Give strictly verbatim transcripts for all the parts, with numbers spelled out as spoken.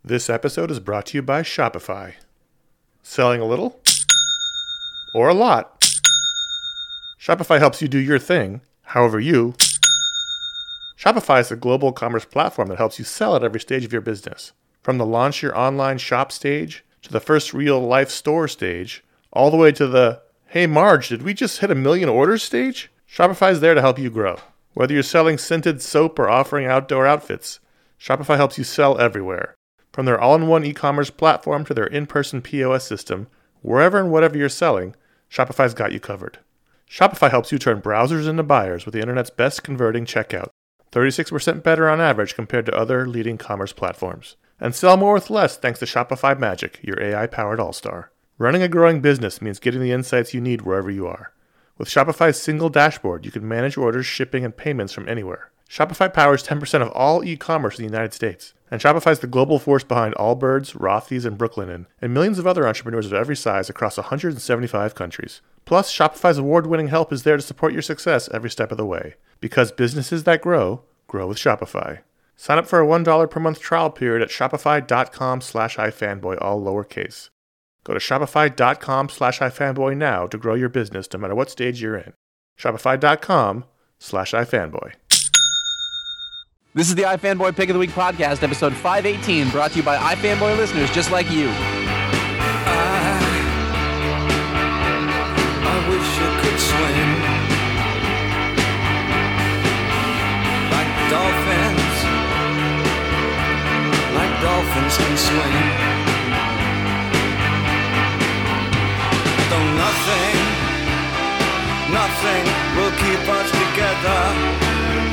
This episode is brought to you by Shopify. Selling a little or a lot? Shopify helps you do your thing, however you. Shopify is a global commerce platform that helps you sell at every stage of your business. From the launch your online shop stage, to the first real-life store stage, all the way to the, hey Marge, did we just hit a million orders stage? Shopify is there to help you grow. Whether you're selling scented soap or offering outdoor outfits, Shopify helps you sell everywhere. From their all-in-one e-commerce platform to their in-person P O S system, wherever and whatever you're selling, Shopify's got you covered. Shopify helps you turn browsers into buyers with the internet's best converting checkout, thirty-six percent better on average compared to other leading commerce platforms. And sell more with less thanks to Shopify Magic, your A I-powered all-star. Running a growing business means getting the insights you need wherever you are. With Shopify's single dashboard, you can manage orders, shipping, and payments from anywhere. Shopify powers ten percent of all e-commerce in the United States. And Shopify's the global force behind Allbirds, Rothy's, and Brooklinen, and millions of other entrepreneurs of every size across one hundred seventy-five countries. Plus, Shopify's award-winning help is there to support your success every step of the way. Because businesses that grow, grow with Shopify. Sign up for a one dollar per month trial period at shopify.com slash ifanboy, all lowercase. Go to shopify.com slash ifanboy now to grow your business no matter what stage you're in. Shopify.com slash ifanboy. This is the iFanboy Pick of the Week podcast, episode five eighteen, brought to you by iFanboy listeners just like you. I, I wish you could swim like dolphins, like dolphins can swim. Though nothing, nothing will keep us together.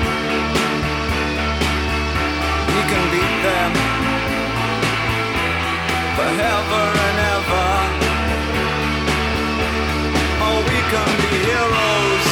We can beat them forever and ever. Oh, we can be heroes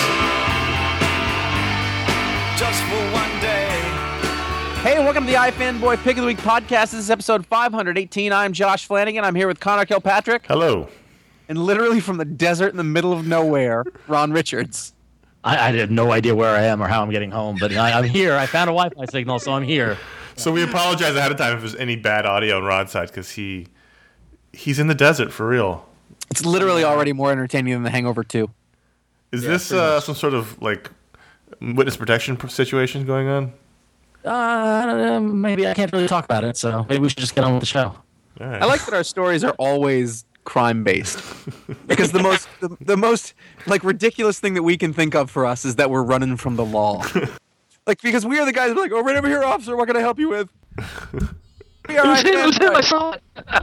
just for one day. Hey, and welcome to the iFanboy Pick of the Week podcast. This is episode five eighteen. I'm Josh Flanagan. I'm here with Connor Kilpatrick. Hello. And literally from the desert in the middle of nowhere, Ron Richards. I, I have no idea where I am or how I'm getting home, but I, I'm here. I found a Wi-Fi signal, so I'm here. So we apologize ahead of time if there's any bad audio on Ron's side, because he he's in the desert for real. It's literally already more entertaining than The Hangover two. Is Yeah, this uh, some sort of like witness protection situation going on? Uh, I don't know, maybe I can't really talk about it, so maybe we should just get on with the show. All right. I like that our stories are always crime-based. Because the most the, the most like ridiculous thing that we can think of for us is that we're running from the law. Like, because we are the guys who are like, oh, right over here, officer, what can I help you with? We are I saw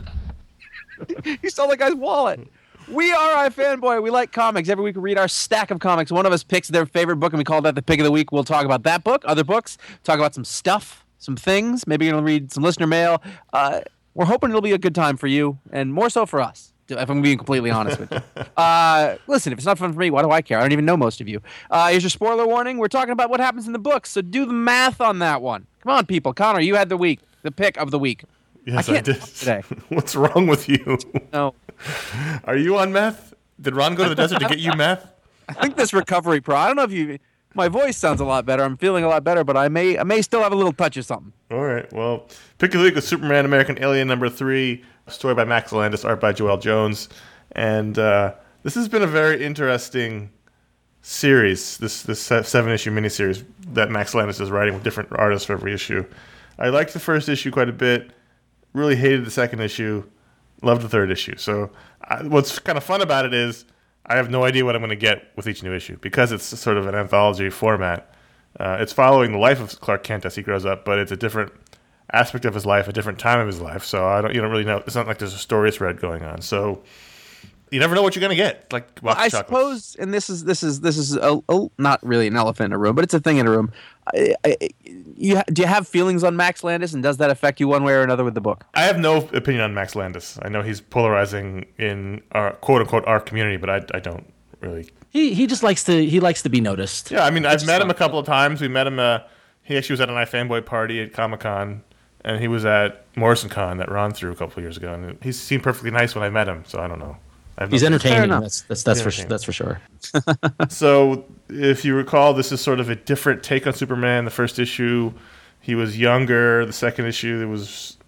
it. You stole the guy's wallet. We are iFanboy. We like comics. Every week we read our stack of comics. One of us picks their favorite book, and we call that the Pick of the Week. We'll talk about that book, other books, talk about some stuff, some things. Maybe you're going to read some listener mail. Uh, we're hoping it'll be a good time for you, and more so for us, if I'm being completely honest with you. Uh, listen, if it's not fun for me, why do I care? I don't even know most of you. Uh, here's your spoiler warning. We're talking about what happens in the books, so do the math on that one. Come on, people. Connor, you had the week, the pick of the week. Yes, I I, can't did. talk today. What's wrong with you? No. Are you on meth? Did Ron go to the desert to get you meth? I think this recovery pro. I don't know if you. My voice sounds a lot better. I'm feeling a lot better, but I may I may still have a little touch of something. All right. Well, Pick of the Week with Superman American Alien number three, story by Max Landis, art by Joel Jones. And uh, this has been a very interesting series, this this seven-issue miniseries that Max Landis is writing with different artists for every issue. I liked the first issue quite a bit, really hated the second issue, loved the third issue. So I, what's kind of fun about it is I have no idea what I'm going to get with each new issue because it's sort of an anthology format. Uh, it's following the life of Clark Kent as he grows up, but it's a different aspect of his life, a different time of his life. So I don't, you don't really know. It's not like there's a story thread going on. So you never know what you're gonna get. Like well, I suppose, and this is this is this is a, a, not really an elephant in a room, but it's a thing in a room. I, I, you do you have feelings on Max Landis, and does that affect you one way or another with the book? I have no opinion on Max Landis. I know he's polarizing in our quote unquote our community, but I, I don't really. He he just likes to he likes to be noticed. Yeah, I mean, I've met him a couple of times. We met him. Uh, he actually was at an iFanboy party at Comic Con, and he was at Morrison Con that Ron threw a couple of years ago, and he seemed perfectly nice when I met him. So I don't know. He's entertaining. enough. That's that's that's for that's for sure. So, if you recall, this is sort of a different take on Superman. The first issue, he was younger. The second issue, it was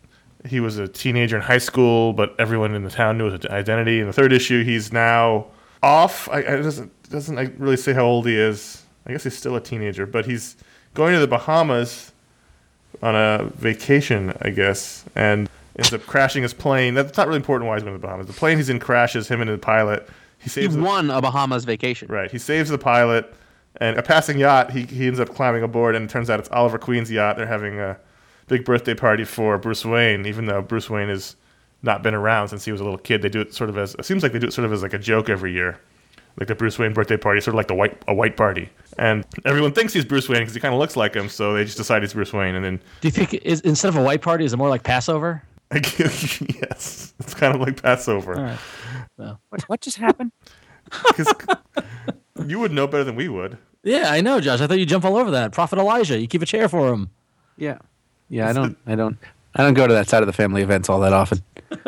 he was a teenager in high school, but everyone in the town knew his identity. In the third issue, he's now off. I, I doesn't doesn't I really say how old he is. I guess he's still a teenager, but he's going to the Bahamas on a vacation, I guess, and ends up crashing his plane. That's not really important why he's going to the Bahamas. The plane he's in crashes, him and the pilot. He He saves the, won a Bahamas vacation. right. He saves the pilot, and a passing yacht. He he ends up climbing aboard, and it turns out it's Oliver Queen's yacht. They're having a big birthday party for Bruce Wayne, even though Bruce Wayne has not been around since he was a little kid. They do it sort of as it seems like they do it sort of as like a joke every year. Like the Bruce Wayne birthday party, sort of like the white a white party, and everyone thinks he's Bruce Wayne because he kind of looks like him. So they just decide he's Bruce Wayne, and then Do you think is, instead of a white party, is it more like Passover? yes, it's kind of like Passover. All right. Well, What, what just happened? 'Cause you would know better than we would. yeah, I know, Josh. I thought you'd jump all over that. Prophet Elijah, you keep a chair for him. Yeah, yeah. I don't, I don't, I don't go to that side of the family events all that often.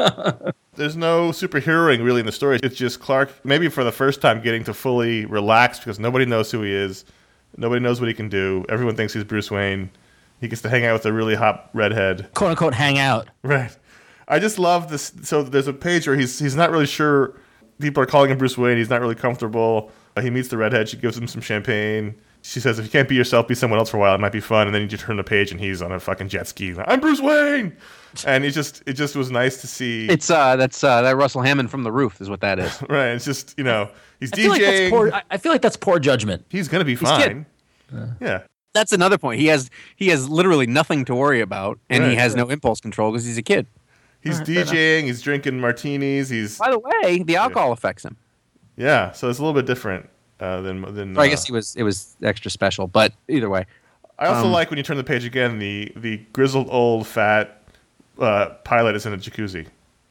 There's no superheroing really in the story. It's just Clark, maybe for the first time, getting to fully relax because nobody knows who he is. Nobody knows what he can do. Everyone thinks he's Bruce Wayne. He gets to hang out with a really hot redhead. "Quote unquote," hang out. Right. I just love this. So there's a page where he's he's not really sure. People are calling him Bruce Wayne. He's not really comfortable. Uh, he meets the redhead. She gives him some champagne. She says, if you can't be yourself, be someone else for a while. It might be fun. And then you just turn the page and he's on a fucking jet ski. I'm Bruce Wayne. And he just it just was nice to see. It's uh, that's uh, that Russell Hammond from The Roof is what that is. Right. It's just, you know, he's I feel, like that's DJing. poor, I- I feel like that's poor judgment. He's going to be He's fine. Yeah. That's another point. He has he has literally nothing to worry about, and he Right, has right. no impulse control because he's a kid. He's DJing. He's drinking martinis. He's, By the way, the alcohol affects him. yeah. So it's a little bit different uh, than. than Or I uh, guess he was it was extra special, but either way, I also Um, like when you turn the page again, the, the grizzled old fat uh, pilot is in a jacuzzi,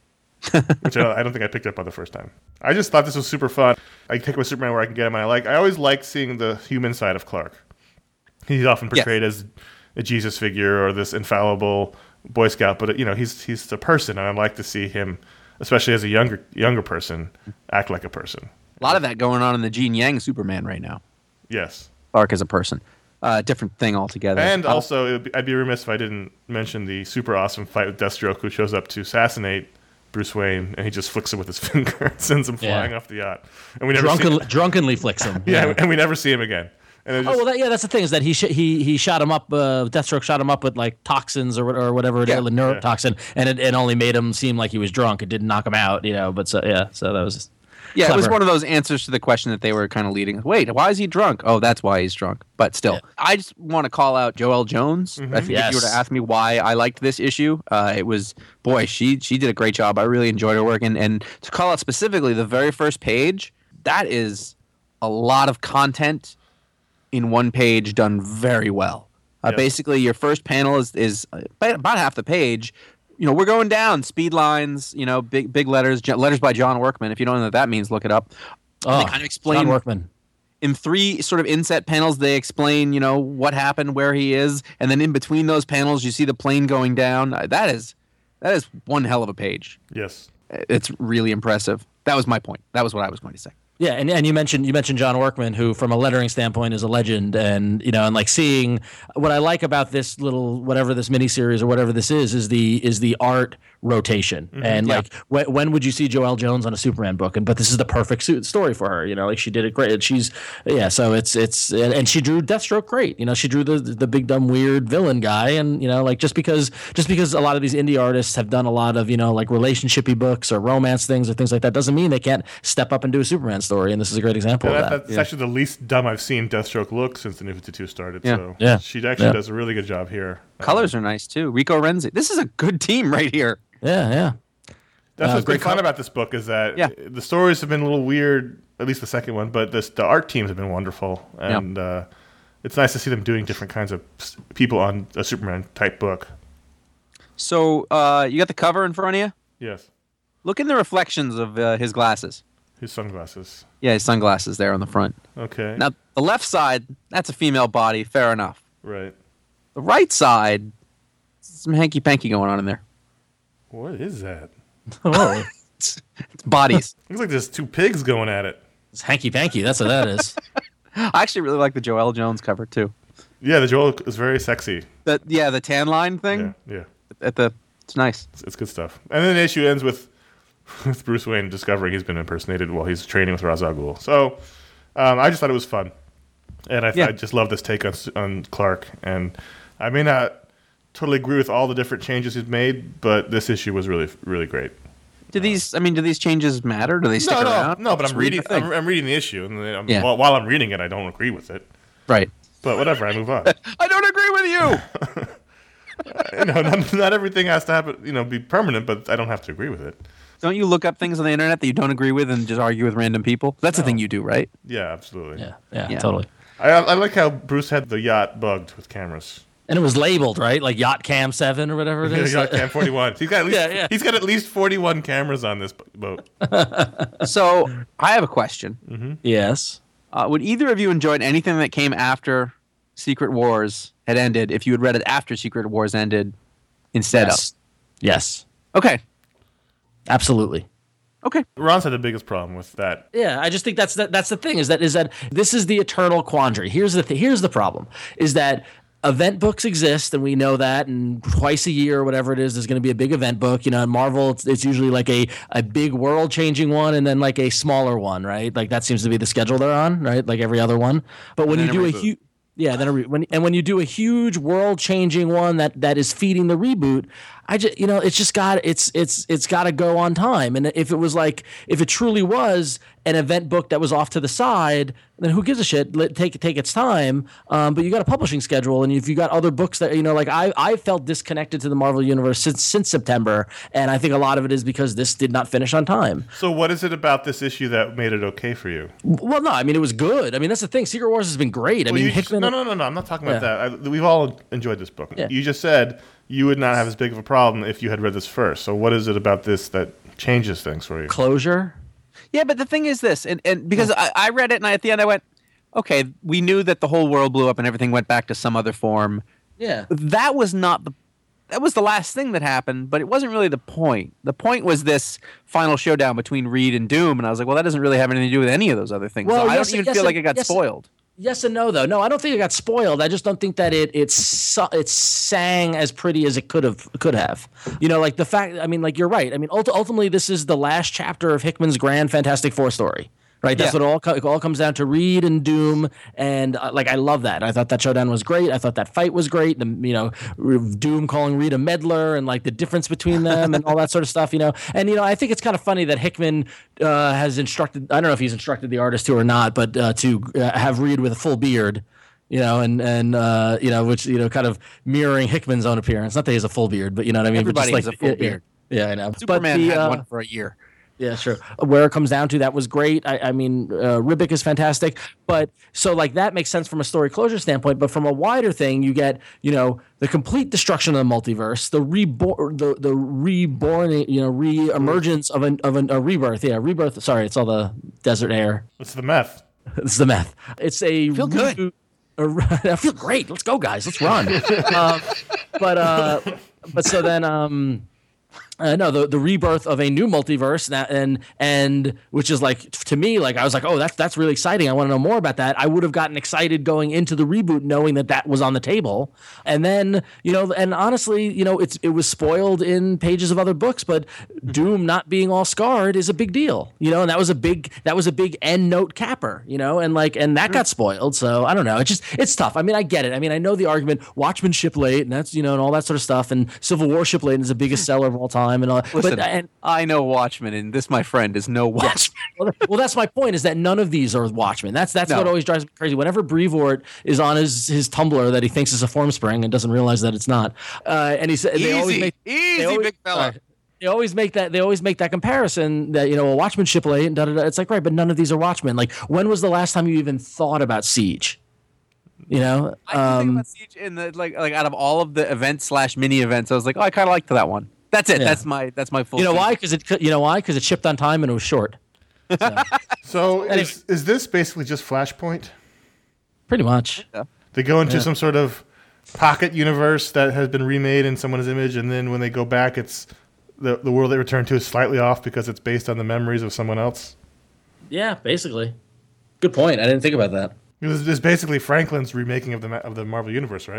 which I, I don't think I picked up on the first time. I just thought this was super fun. I take my Superman where I can get him. And I like. I always like seeing the human side of Clark. He's often portrayed as a Jesus figure or this infallible Boy Scout, but you know he's he's a person, and I like to see him, especially as a younger younger person, act like a person. a lot of that going on in the Gene Yang Superman right now. Yes. Clark as a person, uh, different thing altogether. And Uh, also, it would be, I'd be remiss if I didn't mention the super awesome fight with Deathstroke, who shows up to assassinate Bruce Wayne, and he just flicks him with his finger and sends him Yeah. flying off the yacht. And we never Drunken, see, drunkenly flicks him. yeah, and we never see him again. And it Oh just, well, that, yeah, that's the thing is that he sh- he he shot him up. Uh, Deathstroke shot him up with like toxins or what- or whatever it Yeah. is, neurotoxin, and it, it only made him seem like he was drunk. It didn't knock him out, you know. But so yeah, so that was yeah, it was clever. one of those answers to the question that they were kind of leading. Wait, why is he drunk? Oh, that's why he's drunk. But still, Yeah. I just want to call out Joelle Jones. I think if you were Yes. to ask me why I liked this issue, uh, it was boy, she she did a great job. I really enjoyed her work, and and to call out specifically the very first page, that is a lot of content in one page done very well. Uh, Yep. Basically, your first panel is is about about half the page. You know, we're going down speed lines. You know, big big letters, j- letters by John Workman. If you don't know what that means, look it up. oh, they kind of explain John Workman. in three sort of inset panels. They explain, you know, what happened, where he is, and then in between those panels, you see the plane going down. Uh, That is that is one hell of a page. yes. It's really impressive. That was my point. That was what I was going to say. Yeah, and, and you mentioned you mentioned John Workman, who, from a lettering standpoint, is a legend, and you know, and like seeing what I like about this little whatever this miniseries or whatever this is is the is the art rotation, and Yeah. like wh- when would you see Joelle Jones on a Superman book? And but this is the perfect suit story for her, you know, like she did it great. She's yeah, so it's it's and, and she drew Deathstroke great, you know, she drew the the big dumb weird villain guy, and you know, like just because just because a lot of these indie artists have done a lot of you know like relationshipy books or romance things or things like that doesn't mean they can't step up and do a Superman story, and this is a great example And of that, that. that's actually the least dumb I've seen Deathstroke look since the New fifty-two started. Yeah. So Yeah. she actually Yeah. does a really good job here. Colors are nice too. Rico Renzi. This is a good team right here. Yeah, yeah. That's Uh, what's been great fun co- about this book is that Yeah. the stories have been a little weird, at least the second one, but this, the art teams have been wonderful. And uh, it's nice to see them doing different kinds of s- people on a Superman type book. So uh, you got the cover in front of you. Yes. Look in the reflections of uh, his glasses. His sunglasses. Yeah, his sunglasses there on the front. Okay. Now the left side, that's a female body. Fair enough. Right. The right side, some hanky panky going on in there. What is that? Oh, It's, it's bodies. Looks like there's two pigs going at it. it's hanky panky. That's what that is. I actually really like the Joelle Jones cover too. Yeah, the Joel is very sexy. The yeah, the tan line thing Yeah, yeah. at the It's nice. It's, it's good stuff. And then the issue ends with with Bruce Wayne discovering he's been impersonated while he's training with Ra's al Ghul. So um, I just thought it was fun, and I, th- Yeah. I just love this take on on Clark. And I may not totally agree with all the different changes he's made, but this issue was really really great. Do these? I mean, do these changes matter? Do they stick No, no, around? no. But Just I'm read reading. the thing. I'm, I'm reading the issue, and then I'm, Yeah. while, while I'm reading it, I don't agree with it. Right. But whatever, I move on. I don't agree with you. you know, not, not everything has to happen. You know, be permanent, but I don't have to agree with it. Don't you look up things on the internet that you don't agree with and just argue with random people? That's the thing you do, right? Yeah, absolutely. Yeah, yeah, Yeah. totally. I, I like how Bruce had the yacht bugged with cameras. And it was labeled, right? Like Yacht Cam seven or whatever it is. yacht cam forty-one. He's got at least Yeah, yeah. he's got at least forty-one cameras on this b- boat. So I have a question. Yes. Uh, would either of you enjoyed anything that came after Secret Wars had ended if you had read it after Secret Wars ended instead Yes. Yes. of? Okay. Absolutely. Okay. Ron's had the biggest problem with that. Yeah, I just think that's that, that's the thing is that is that this is the eternal quandary. Here's the th- here's the problem is that event books exist and we know that, and twice a year or whatever it is there's going to be a big event book. You know, in Marvel it's, it's usually like a a big world changing one and then like a smaller one, right? Like that seems to be the schedule they're on, right? Like every other one. But when you And then do a a reboot. huge yeah, then a re- when and when you do a huge world-changing one that that is feeding the reboot, I just you know it's just got it's it's it's got to go on time. And if it was like if it truly was an event book that was off to the side, then who gives a shit? Let take take its time. Um, but you got a publishing schedule, and if you got other books that you know, like I I felt disconnected to the Marvel universe since since September, and I think a lot of it is because this did not finish on time. So what is it about this issue that made it okay for you? Well, no, I mean it was good. I mean that's the thing. Secret Wars has been great. I Well, mean you just- Hickman. no, no, no, no. I'm not talking about Yeah. that. I, we've all enjoyed this book. Yeah. You just said you would not have as big of a problem if you had read this first. So what is it about this that changes things for you? Closure. Yeah, but the thing is this, and, and because I, I read it and I, at the end I went, okay, we knew that the whole world blew up and everything went back to some other form. Yeah. That was not the that was the last thing that happened, but it wasn't really the point. The point was this final showdown between Reed and Doom, and I was like, well, that doesn't really have anything to do with any of those other things. Well, so I yes, don't even yes, feel like it and- got yes, spoiled. Yes and no, though. No, I don't think it got spoiled. I just don't think that it it su- it sang as pretty as it could have could have. You know, like the fact. I mean, like you're right. I mean, ult- ultimately, this is the last chapter of Hickman's grand Fantastic Four story. Right, that's Yeah. what it all co- it all comes down to. Reed and Doom, and uh, like I love that. I thought that showdown was great. I thought that fight was great. The, you know, Doom calling Reed a meddler, and like the difference between them, and all that sort of stuff. You know, and you know, I think it's kind of funny that Hickman uh, has instructed. I don't know if he's instructed the artist to or not, but uh, to uh, have Reed with a full beard. You know, and and uh, you know, which you know, kind of mirroring Hickman's own appearance. Not that he has a full beard, but you know what I mean. Everybody but just has like, a full yeah, beard. Yeah, I know. Superman but the, had uh, one for a year. Yeah, sure. Where it comes down to, that was great. I, I mean, uh, Ribic is fantastic, but so like that makes sense from a story closure standpoint. But from a wider thing, you get you know the complete destruction of the multiverse, the reborn, the the reborn, you know, re-emergence of an of an, a rebirth. Yeah, rebirth. Sorry, it's all the desert air. It's the meth. It's the meth. It's a Feel good. reboot- a- I feel great. Let's go, guys. Let's run. um, but uh, but so then um. Uh, no, the the rebirth of a new multiverse, that, and and which is like to me, like I was like, oh, that's that's really exciting. I want to know more about that. I would have gotten excited going into the reboot, knowing that that was on the table. And then you know, and honestly, you know, it's it was spoiled in pages of other books, but Doom not being all scarred is a big deal, you know, and that was a big that was a big end note capper, you know, and like and that got spoiled. So I don't know. It's just it's tough. I mean, I get it. I mean, I know the argument Watchmen ship late, and that's you know, and all that sort of stuff, and Civil War ship late is the biggest seller of all time. And all, Listen, but and I know Watchmen, and this, my friend, is no Watchmen. well, well, that's my point. Is that none of these are Watchmen. That's that's No. what always drives me crazy. Whenever Brevoort is on his his Tumblr that he thinks is a form spring and doesn't realize that it's not, uh, and he said they always Easy, make easy, they always- big fella. sorry. They always make that. They always make that comparison that you know a Watchmen ship late and da da da. It's like right, but none of these are Watchmen. Like when was the last time you even thought about Siege? You know, I can think um, about Siege in the like like out of all of the events slash mini events, I was like, oh, I kind of liked that one. That's it. Yeah. That's my that's my full. you know Siege. why? Because it you know why? Because it shipped on time and it was short. So, So is, is this basically just Flashpoint? pretty much. They go into Yeah. some sort of pocket universe that has been remade in someone's image, and then when they go back, it's the the world they return to is slightly off because it's based on the memories of someone else. Yeah, basically. Good point. I didn't think about that. It was, it's basically Franklin's remaking of the ma- of the Marvel universe, right?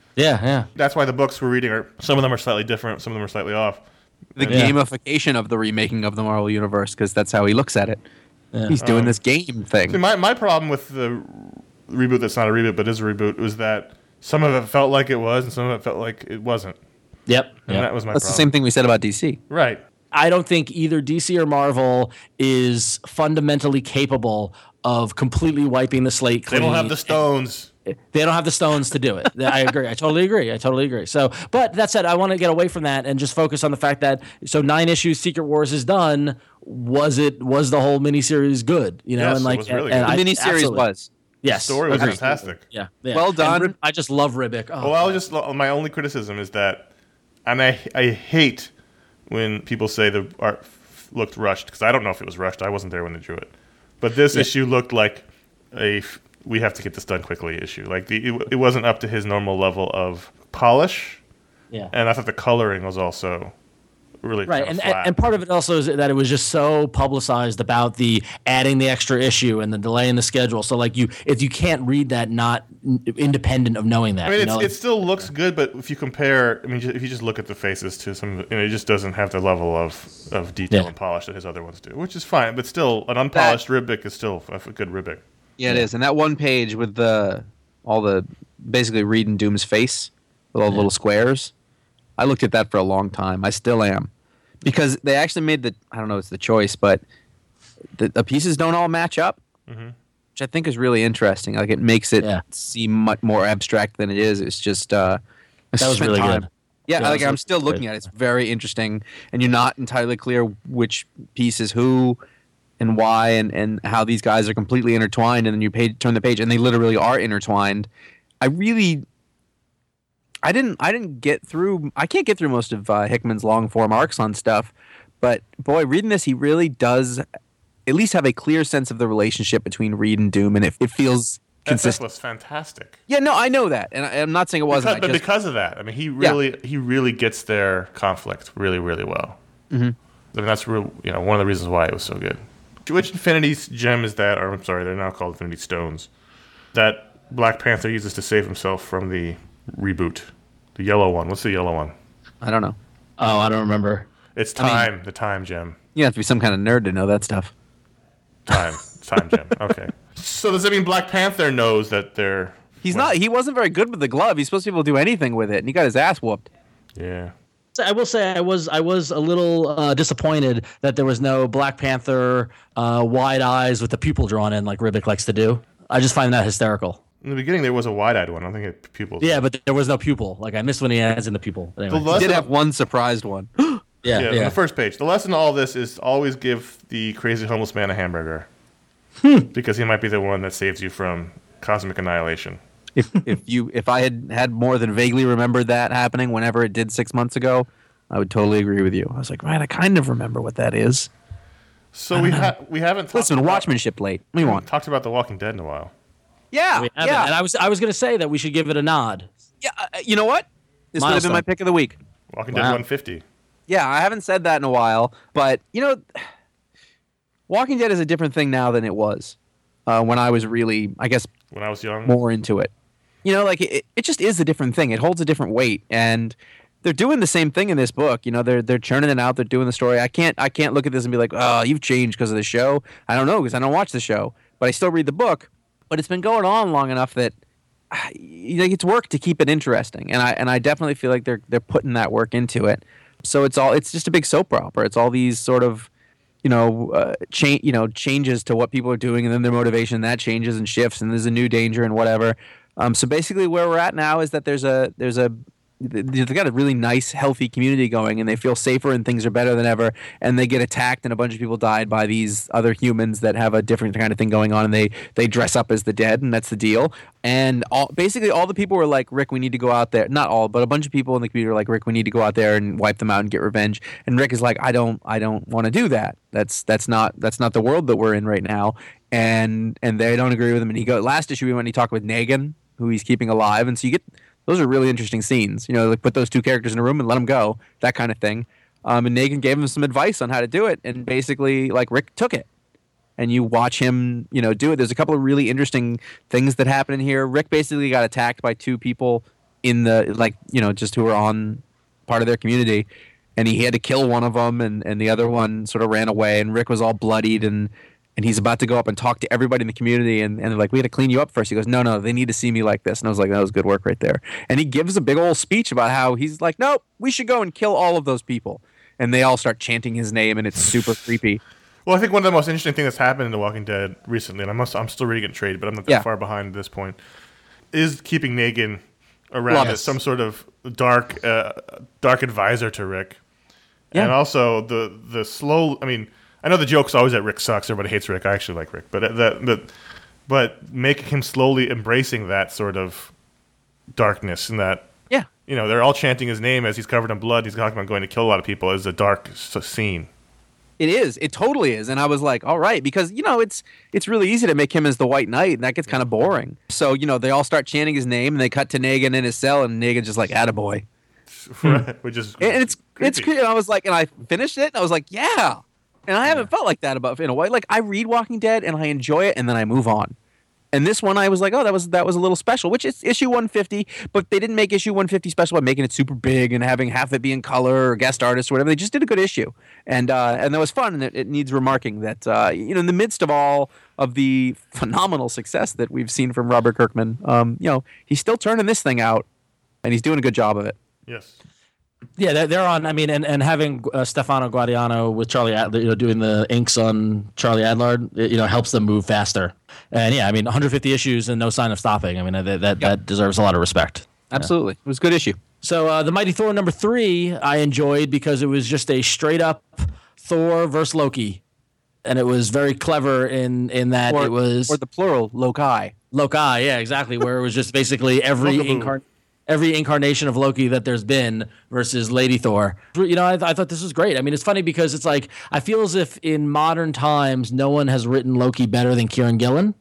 Yeah, yeah. That's why the books we're reading are some of them are slightly different, some of them are slightly off. The Yeah. gamification of the remaking of the Marvel Universe, because that's how he looks at it. He's doing Um, this game thing. See, my my problem with the reboot that's not a reboot but is a reboot was that some of it felt like it was and some of it felt like it wasn't. Yep. And yep. that was my That's the problem. same thing we said about D C. Right. I don't think either D C or Marvel is fundamentally capable of completely wiping the slate They clean. don't have the stones. They don't have the stones to do it. I agree. I totally agree. I totally agree. So, but that said, I want to get away from that and just focus on the fact that so nine issues Secret Wars is done. Was it was the whole miniseries good? You know, Yes, and it like was really and good. The I- miniseries absolutely. was. Yes, The story was agreed. fantastic. Yeah, yeah. Well And done. Rib- I just love Ribic. Oh, Well, I was just my only criticism is that, and I I hate when people say the art f- looked rushed because I don't know if it was rushed. I wasn't there when they drew it, but this Yeah. issue looked like a f- we have to get this done quickly issue. Like the it, it wasn't up to his normal level of polish, yeah. and I thought the coloring was also really Right, kinda and, flat. and and part of it also is that it was just so publicized about the adding the extra issue and the delay in the schedule. So like you, if you can't read that, not n- independent of knowing that. I mean, you it's, know, like- it still looks good, but if you compare, I mean, ju- if you just look at the faces to some, you know, it just doesn't have the level of, of detail Yeah. and polish that his other ones do, which is fine. But still, an unpolished Ribic is still a, a good Ribic. Yeah, it is. And that one page with the all the basically Reed and Doom's face with all the little squares. I looked at that for a long time. I still am. Because they actually made the I don't know if it's the choice, but the, the pieces don't all match up. Mm-hmm. Which I think is really interesting. Like it makes it Yeah. seem much more abstract than it is. It's just uh I That was spent really time- good. Yeah, Yeah, like it was I'm still great. looking at it. It's very interesting, and you're not entirely clear which piece is who and why, and, and how these guys are completely intertwined. And then you page, turn the page, and they literally are intertwined. I really, I didn't, I didn't get through. I can't get through most of uh, Hickman's long form arcs on stuff, but boy, reading this, he really does at least have a clear sense of the relationship between Reed and Doom, and it, it feels That stuff consistent. was fantastic. Yeah, no, I know that, and I, I'm not saying it wasn't. Because, I but just, because of that, I mean, he really, he really gets their conflict really, really well. Mm-hmm. I mean, that's real, you know, one of the reasons why it was so good. Which Infinity Gem is that? Or I'm sorry, they're now called Infinity Stones. That Black Panther uses to save himself from the reboot. The yellow one. What's the yellow one? I don't know. Oh, I don't remember. It's I mean- time. the time gem. You have to be some kind of nerd to know that stuff. Time. time gem. Okay. So does that mean Black Panther knows that they're? He's not. He wasn't very good with the glove. He's supposed to be able to do anything with it, and he got his ass whooped. Yeah. So I will say I was I was a little uh, disappointed that there was no Black Panther uh, wide eyes with the pupil drawn in like Ribic likes to do. I just find that hysterical. In the beginning, there was a wide-eyed one. I don't think it pupils. Yeah, but there was no pupil. Like I missed when he adds in the pupil. But anyway. The He lesson did have one surprised one. yeah, Yeah, yeah. on the first page. The lesson in all this is always give the crazy homeless man a hamburger. Hmm. Because he might be the one that saves you from cosmic annihilation. if if you if I had had more than vaguely remembered that happening whenever it did six months ago, I would totally agree with you. I was like, right, I kind of remember what that is. So we ha- we haven't talked Listen, about, Watchmanship late. What do you we want? haven't talked about The Walking Dead in a while. Yeah, We haven't. yeah, And I was I was gonna say that we should give it a nod. yeah. Uh, you know what? This would have been Milestone. my pick of the week. Walking Wow. Dead one fifty. Yeah, I haven't said that in a while, but you know, Walking Dead is a different thing now than it was uh, when I was really, I guess, When I was young. more into it. You know, like it, it just is a different thing. It holds a different weight, and they're doing the same thing in this book. You know, they're they're churning it out. They're doing the story. I can't I can't look at this and be like, oh, you've changed because of the show. I don't know because I don't watch the show, but I still read the book. But it's been going on long enough that ah, you know, it's work to keep it interesting, and I and I definitely feel like they're they're putting that work into it. So it's all it's just a big soap opera. It's all these sort of you know, uh, change, you know, changes to what people are doing, and then their motivation that changes and shifts, and there's a new danger and whatever. Um, so basically, where we're at now is that there's a there's a they've got a really nice, healthy community going, and they feel safer, and things are better than ever. And they get attacked, and a bunch of people died by these other humans that have a different kind of thing going on, and they they dress up as the dead, and that's the deal. And all basically all the people were like, Rick, we need to go out there. Not all, but a bunch of people in the community were like, Rick, we need to go out there and wipe them out and get revenge. And Rick is like, I don't, I don't want to do that. That's that's not that's not the world that we're in right now. And and they don't agree with him. And he go last issue when he talked with Negan, who he's keeping alive, and so you get. Those are really interesting scenes. You know, like put those two characters in a room and let them go, that kind of thing. Um, and Negan gave him some advice on how to do it, and basically, like Rick took it. And you watch him, you know, do it. There's a couple of really interesting things that happen in here. Rick basically got attacked by two people in the like you know just who were on part of their community, and he had to kill one of them, and, and the other one sort of ran away, and Rick was all bloodied, and and he's about to go up and talk to everybody in the community, and, and they're like, we had to clean you up first. He goes, no, no, they need to see me like this. And I was like, that was good work right there. And he gives a big old speech about how he's like, nope, we should go and kill all of those people. And they all start chanting his name, and it's super creepy. Well, I think one of the most interesting things that's happened in The Walking Dead recently, and I'm, also, I'm still reading it trade, but I'm not that Yeah. far behind at this point, is keeping Negan around Love as it. some sort of dark uh, dark advisor to Rick. Yeah. And also the the slow, I mean, I know the joke's always that Rick sucks, everybody hates Rick, I actually like Rick, but that, that but making him slowly embracing that sort of darkness and that, Yeah. you know, they're all chanting his name as he's covered in blood, he's talking about going to kill a lot of people, is a dark s- scene. It is. It totally is. And I was like, all right, because, you know, it's it's really easy to make him as the White Knight, and that gets kind of boring. So, you know, they all start chanting his name, and they cut to Negan in his cell, and Negan's just like, attaboy. Right, which is And it's it's creepy. creepy. And I was like, and I finished it, and I was like, yeah. And I haven't felt like that about in a while. Like, I read Walking Dead, and I enjoy it, and then I move on. And this one, I was like, oh, that was that was a little special, which is issue one fifty, but they didn't make issue one fifty special by making it super big and having half it be in color or guest artists or whatever. They just did a good issue, and uh, and that was fun. And it, it needs remarking that uh, you know, in the midst of all of the phenomenal success that we've seen from Robert Kirkman, um, you know, he's still turning this thing out, and he's doing a good job of it. Yes. Yeah, they're, they're on. I mean, and, and having uh, Stefano Guadiano with Charlie, Ad, you know, doing the inks on Charlie Adlard, it, you know, helps them move faster. And yeah, I mean, one hundred fifty issues and no sign of stopping. I mean, that that, Yep. that deserves a lot of respect. Absolutely, it was a good issue. So uh, the Mighty Thor number three, I enjoyed because it was just a straight up Thor versus Loki, and it was very clever in in that Or, it was or the plural, Loki. Loki. Yeah, exactly. Where it was just basically every Lokaboo. incarn- every incarnation of Loki that there's been versus Lady Thor. You know, I, I thought this was great. I mean, it's funny because it's like I feel as if in modern times no one has written Loki better than Kieran Gillen.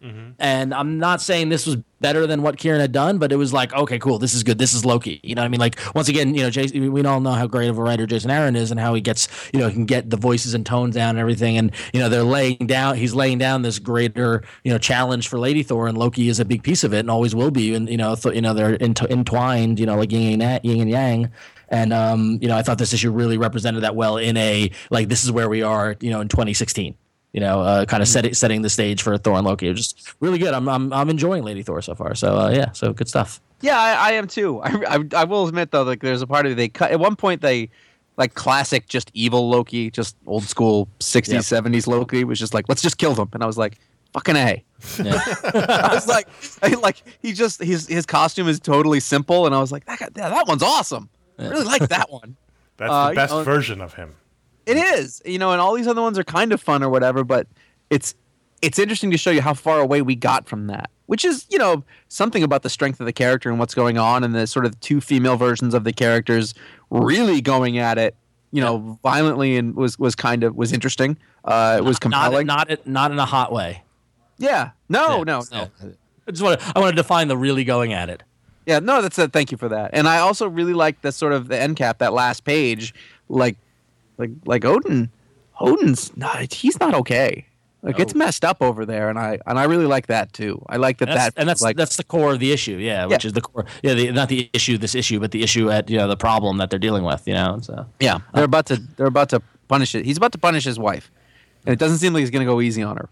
And I'm not saying this was better than what Kieran had done, but it was like, okay, cool, this is good. This is Loki. You know what I mean? Like, once again, you know, Jason, we all know how great of a writer Jason Aaron is and how he gets, you know, he can get the voices and tones down and everything. And, you know, they're laying down, he's laying down this greater, you know, challenge for Lady Thor, and Loki is a big piece of it and always will be. And, you know, th- you know, they're ent- entwined, you know, like yin and, yin and yang. And, um, you know, I thought this issue really represented that well in a, like, this is where we are, you know, in twenty sixteen. You know, uh, kind of set, setting the stage for Thor and Loki. It was just really good. I'm I'm I'm enjoying Lady Thor so far. So uh, yeah, so good stuff. Yeah, I, I am too. I, I, I will admit though, like there's a part of it they cut at one point. They like classic, just evil Loki, just old school sixties, Yep. seventies Loki was just like, let's just kill them. And I was like, fucking A. Yeah. I was like, I, like he just his his costume is totally simple, and I was like, that guy, yeah, that one's awesome. I really like that one. That's Uh, the you best know- version of him. It is, you know, and all these other ones are kind of fun or whatever, but it's it's interesting to show you how far away we got from that, which is, you know, something about the strength of the character and what's going on, and the sort of two female versions of the characters really going at it, you know, violently, and was was kind of was interesting. Uh, it was compelling. Not not not in a hot way. yeah, no, Yeah, no, so- no. I just want to I want to define the really going at it. Yeah, no, that's a thank you for that. And I also really like the sort of the end cap, that last page, like, like, like Odin, Odin's not, he's not okay. Like No. it's messed up over there, and I and I really like that too. I like that And that's, that and that's like that's the core of the issue. Yeah, which Yeah. is the core. Yeah, the, not the issue, this issue, but the issue at you know the problem that they're dealing with. You know, so yeah, they're about to they're about to punish it. He's about to punish his wife, and it doesn't seem like he's gonna go easy on her.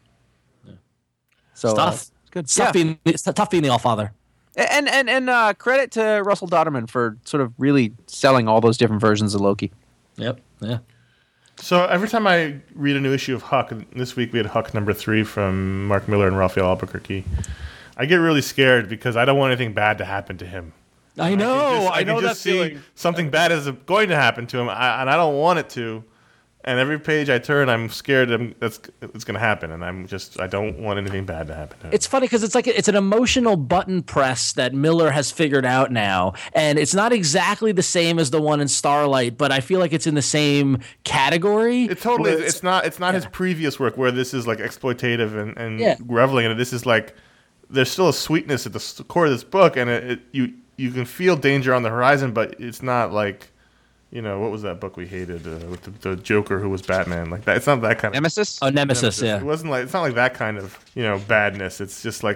So it's uh, tough. it's good. It's tough, Yeah. being, it's tough being the All Father. And and and uh, credit to Russell Dodderman for sort of really selling all those different versions of Loki. Yep. Yeah. So every time I read a new issue of Huck, and this week we had Huck number three from Mark Miller and Raphael Albuquerque, I get really scared because I don't want anything bad to happen to him. I know. can just- I, can know that just see feeling. something bad is going to happen to him, I, and I don't want it to. And every page I turn, I'm scared I'm, that's it's going to happen, and I'm just I don't want anything bad to happen to him. It's funny because it's like it's an emotional button press that Miller has figured out now, and it's not exactly the same as the one in Starlight, but I feel like it's in the same category. It totally where is. It's not. It's not his previous work where this is like exploitative and, and Yeah. reveling in it. This is like there's still a sweetness at the s- core of this book, and it, it you you can feel danger on the horizon, but it's not like you know what was that book we hated uh, with the, the Joker who was Batman like that. It's not that kind of Nemesis. Oh, Nemesis, It yeah. wasn't like it's not like that kind of you know badness. It's just like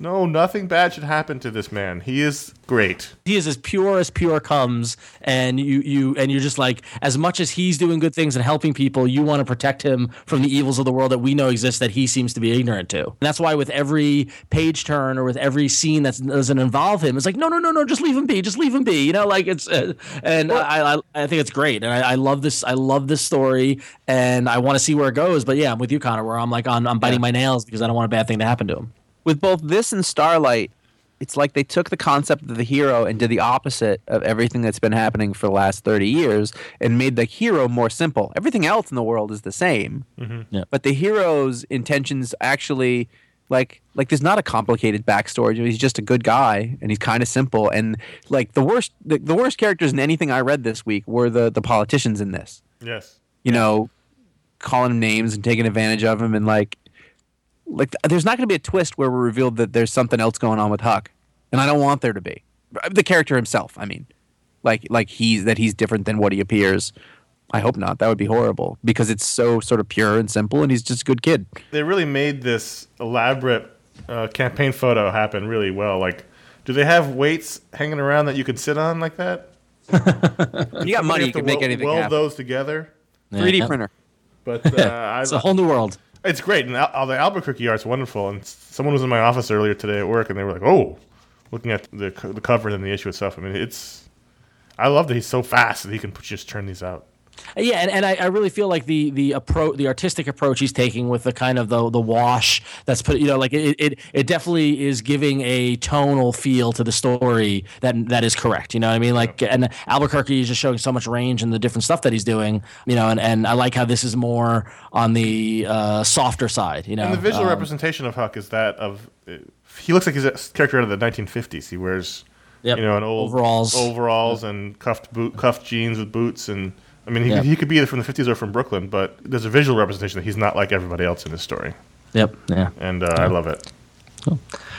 No, nothing bad should happen to this man. He is great. He is as pure as pure comes, and you you and you're just like, as much as he's doing good things and helping people, you want to protect him from the evils of the world that we know exist that he seems to be ignorant to. And that's why with every page turn or with every scene that doesn't involve him, it's like, no, no, no, no, just leave him be, just leave him be. You know, like it's uh, and well, I, I I think it's great, and I, I love this. I love this story, and I want to see where it goes. But yeah, I'm with you, Connor, where I'm like, on, I'm biting yeah. my nails because I don't want a bad thing to happen to him. With both this and Starlight, it's like they took the concept of the hero and did the opposite of everything that's been happening for the last thirty years and made the hero more simple. Everything else in the world is the same, mm-hmm. yeah. but the hero's intentions actually, like, like there's not a complicated backstory. He's just a good guy, and he's kind of simple. And like the worst, the, the worst characters in anything I read this week were the the politicians in this. Yes, you know, calling him names and taking advantage of him, and like. Like, there's not going to be a twist where we're revealed that there's something else going on with Huck, and I don't want there to be. The character himself, I mean, like, like he's that he's different than what he appears. I hope not. That would be horrible because it's so sort of pure and simple, and he's just a good kid. They really made this elaborate uh, campaign photo happen really well. Like, do they have weights hanging around that you could sit on like that? You got money, you can make wel- anything weld happen. those together. three D yeah. printer. But uh, it's I, a whole new world. It's great, and Al- the Albuquerque art's wonderful. And someone was in my office earlier today at work, and they were like, "Oh," looking at the the cover and the issue itself. I mean, it's. I love that he's so fast that he can just turn these out. Yeah, and, and I, I really feel like the the approach, the artistic approach he's taking with the kind of the the wash that's put, you know, like it it, it definitely is giving a tonal feel to the story that that is correct. You know what I mean? Like, and Albuquerque is just showing so much range in the different stuff that he's doing. You know, and, and I like how this is more on the uh, softer side. You know, and the visual um, representation of Huck is that of he looks like he's a character out of the nineteen fifties. He wears yep. you know an old overalls, overalls, yep. and cuffed boot, cuffed jeans with boots and. I mean, he, yep. he could be either from the fifties or from Brooklyn, but there's a visual representation that he's not like everybody else in his story. Yep. Yeah. And uh, yeah. I love it. Cool.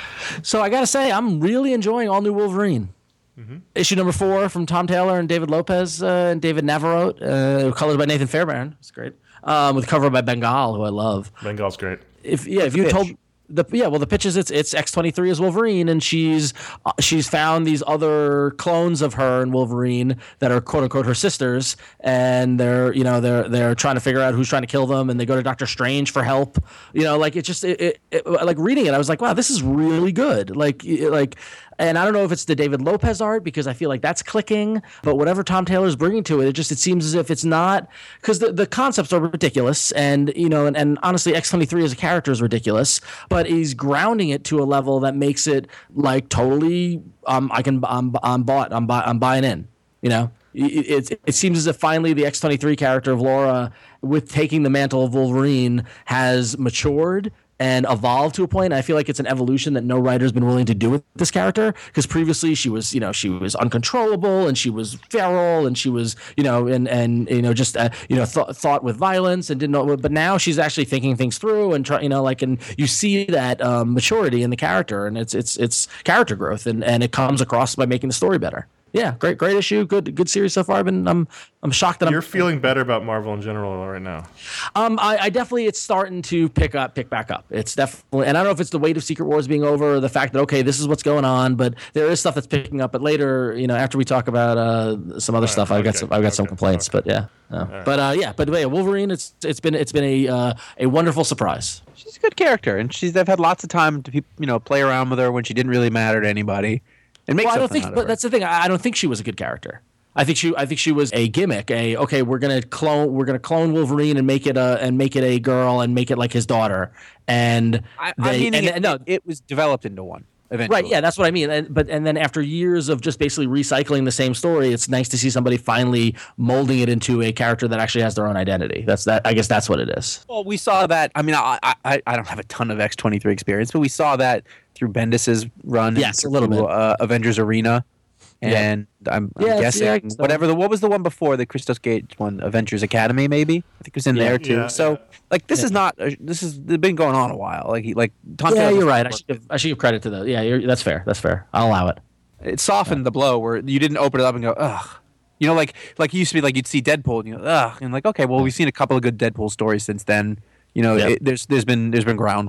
So I got to say, I'm really enjoying All New Wolverine. Mm-hmm. Issue number four from Tom Taylor and David Lopez uh, and David Navarrete, uh, colored by Nathan Fairbairn. It's great. Um, with cover by Bengal, who I love. Bengal's great. If yeah, if you told. The, yeah, well, the pitch is it's it's X twenty-three as Wolverine, and she's uh, she's found these other clones of her and Wolverine that are quote unquote her sisters, and they're you know they're they're trying to figure out who's trying to kill them, and they go to Doctor Strange for help. You know, like it just it, it, it like reading it, I was like, wow, this is really good. Like it, like. And I don't know if it's the David Lopez art because I feel like that's clicking, but whatever Tom Taylor's bringing to it, it just it seems as if it's not, because the, the concepts are ridiculous, and you know, and, and honestly, X twenty-three as a character is ridiculous, but he's grounding it to a level that makes it like totally, um, I can, I'm, I'm bought, I'm, buy, I'm buying in, you know. It, it, it seems as if finally the X twenty-three character of Laura, with taking the mantle of Wolverine, has matured and evolved to a point. I feel like it's an evolution that no writer's been willing to do with this character, because previously she was, you know, she was uncontrollable and she was feral and she was, you know, and and you know just uh, you know th- thought with violence and didn't know. But now she's actually thinking things through and try, you know, like, and you see that um, maturity in the character, and it's it's it's character growth, and and it comes across by making the story better. Yeah, great, great issue. Good, good series so far. I've been, I'm, I'm shocked that You're I'm. feeling better about Marvel in general right now. Um, I, I definitely, it's starting to pick up, pick back up. It's definitely, and I don't know if it's the weight of Secret Wars being over, or the fact that okay, this is what's going on, but there is stuff that's picking up. But later, you know, after we talk about uh, some other right, stuff, I've okay, got some, I've got okay, some complaints. okay. But yeah, no. right. but uh, yeah, but yeah, Wolverine, it's it's been it's been a uh, a wonderful surprise. She's a good character, and she's they've had lots of time to you know play around with her when she didn't really matter to anybody. And make well, I don't something think, out of but her. that's the thing. I I don't think she was a good character. I think she, I think she was a gimmick. A okay, we're gonna clone, we're gonna clone Wolverine and make it a and make it a girl and make it like his daughter. And I, they, I mean, and, it, and, no, it, it was developed into one eventually. right? Yeah, that's what I mean. And, but and then after years of just basically recycling the same story, it's nice to see somebody finally molding it into a character that actually has their own identity. That's that. I guess that's what it is. Well, we saw that. I mean, I I, I don't have a ton of X twenty-three experience, but we saw that through Bendis's run. Yes, through, a little bit. Uh, Avengers Arena. And yeah. I'm, I'm yeah, guessing yeah, whatever the what was the one before the Christos Gage one, Avengers Academy maybe I think it was in yeah, there too. Yeah, so yeah. like this yeah. is not uh, this is it's been going on a while. Like he like Tom Yeah, Taylor you're right. I should, give, I should give credit to the. Yeah, you're, that's fair. That's fair. I'll allow it. It softened yeah. the blow where you didn't open it up and go ugh. You know, like like it used to be like you'd see Deadpool and you go ugh, and like okay, well we've seen a couple of good Deadpool stories since then. You know, yep. it, there's there's been there's been groundwork.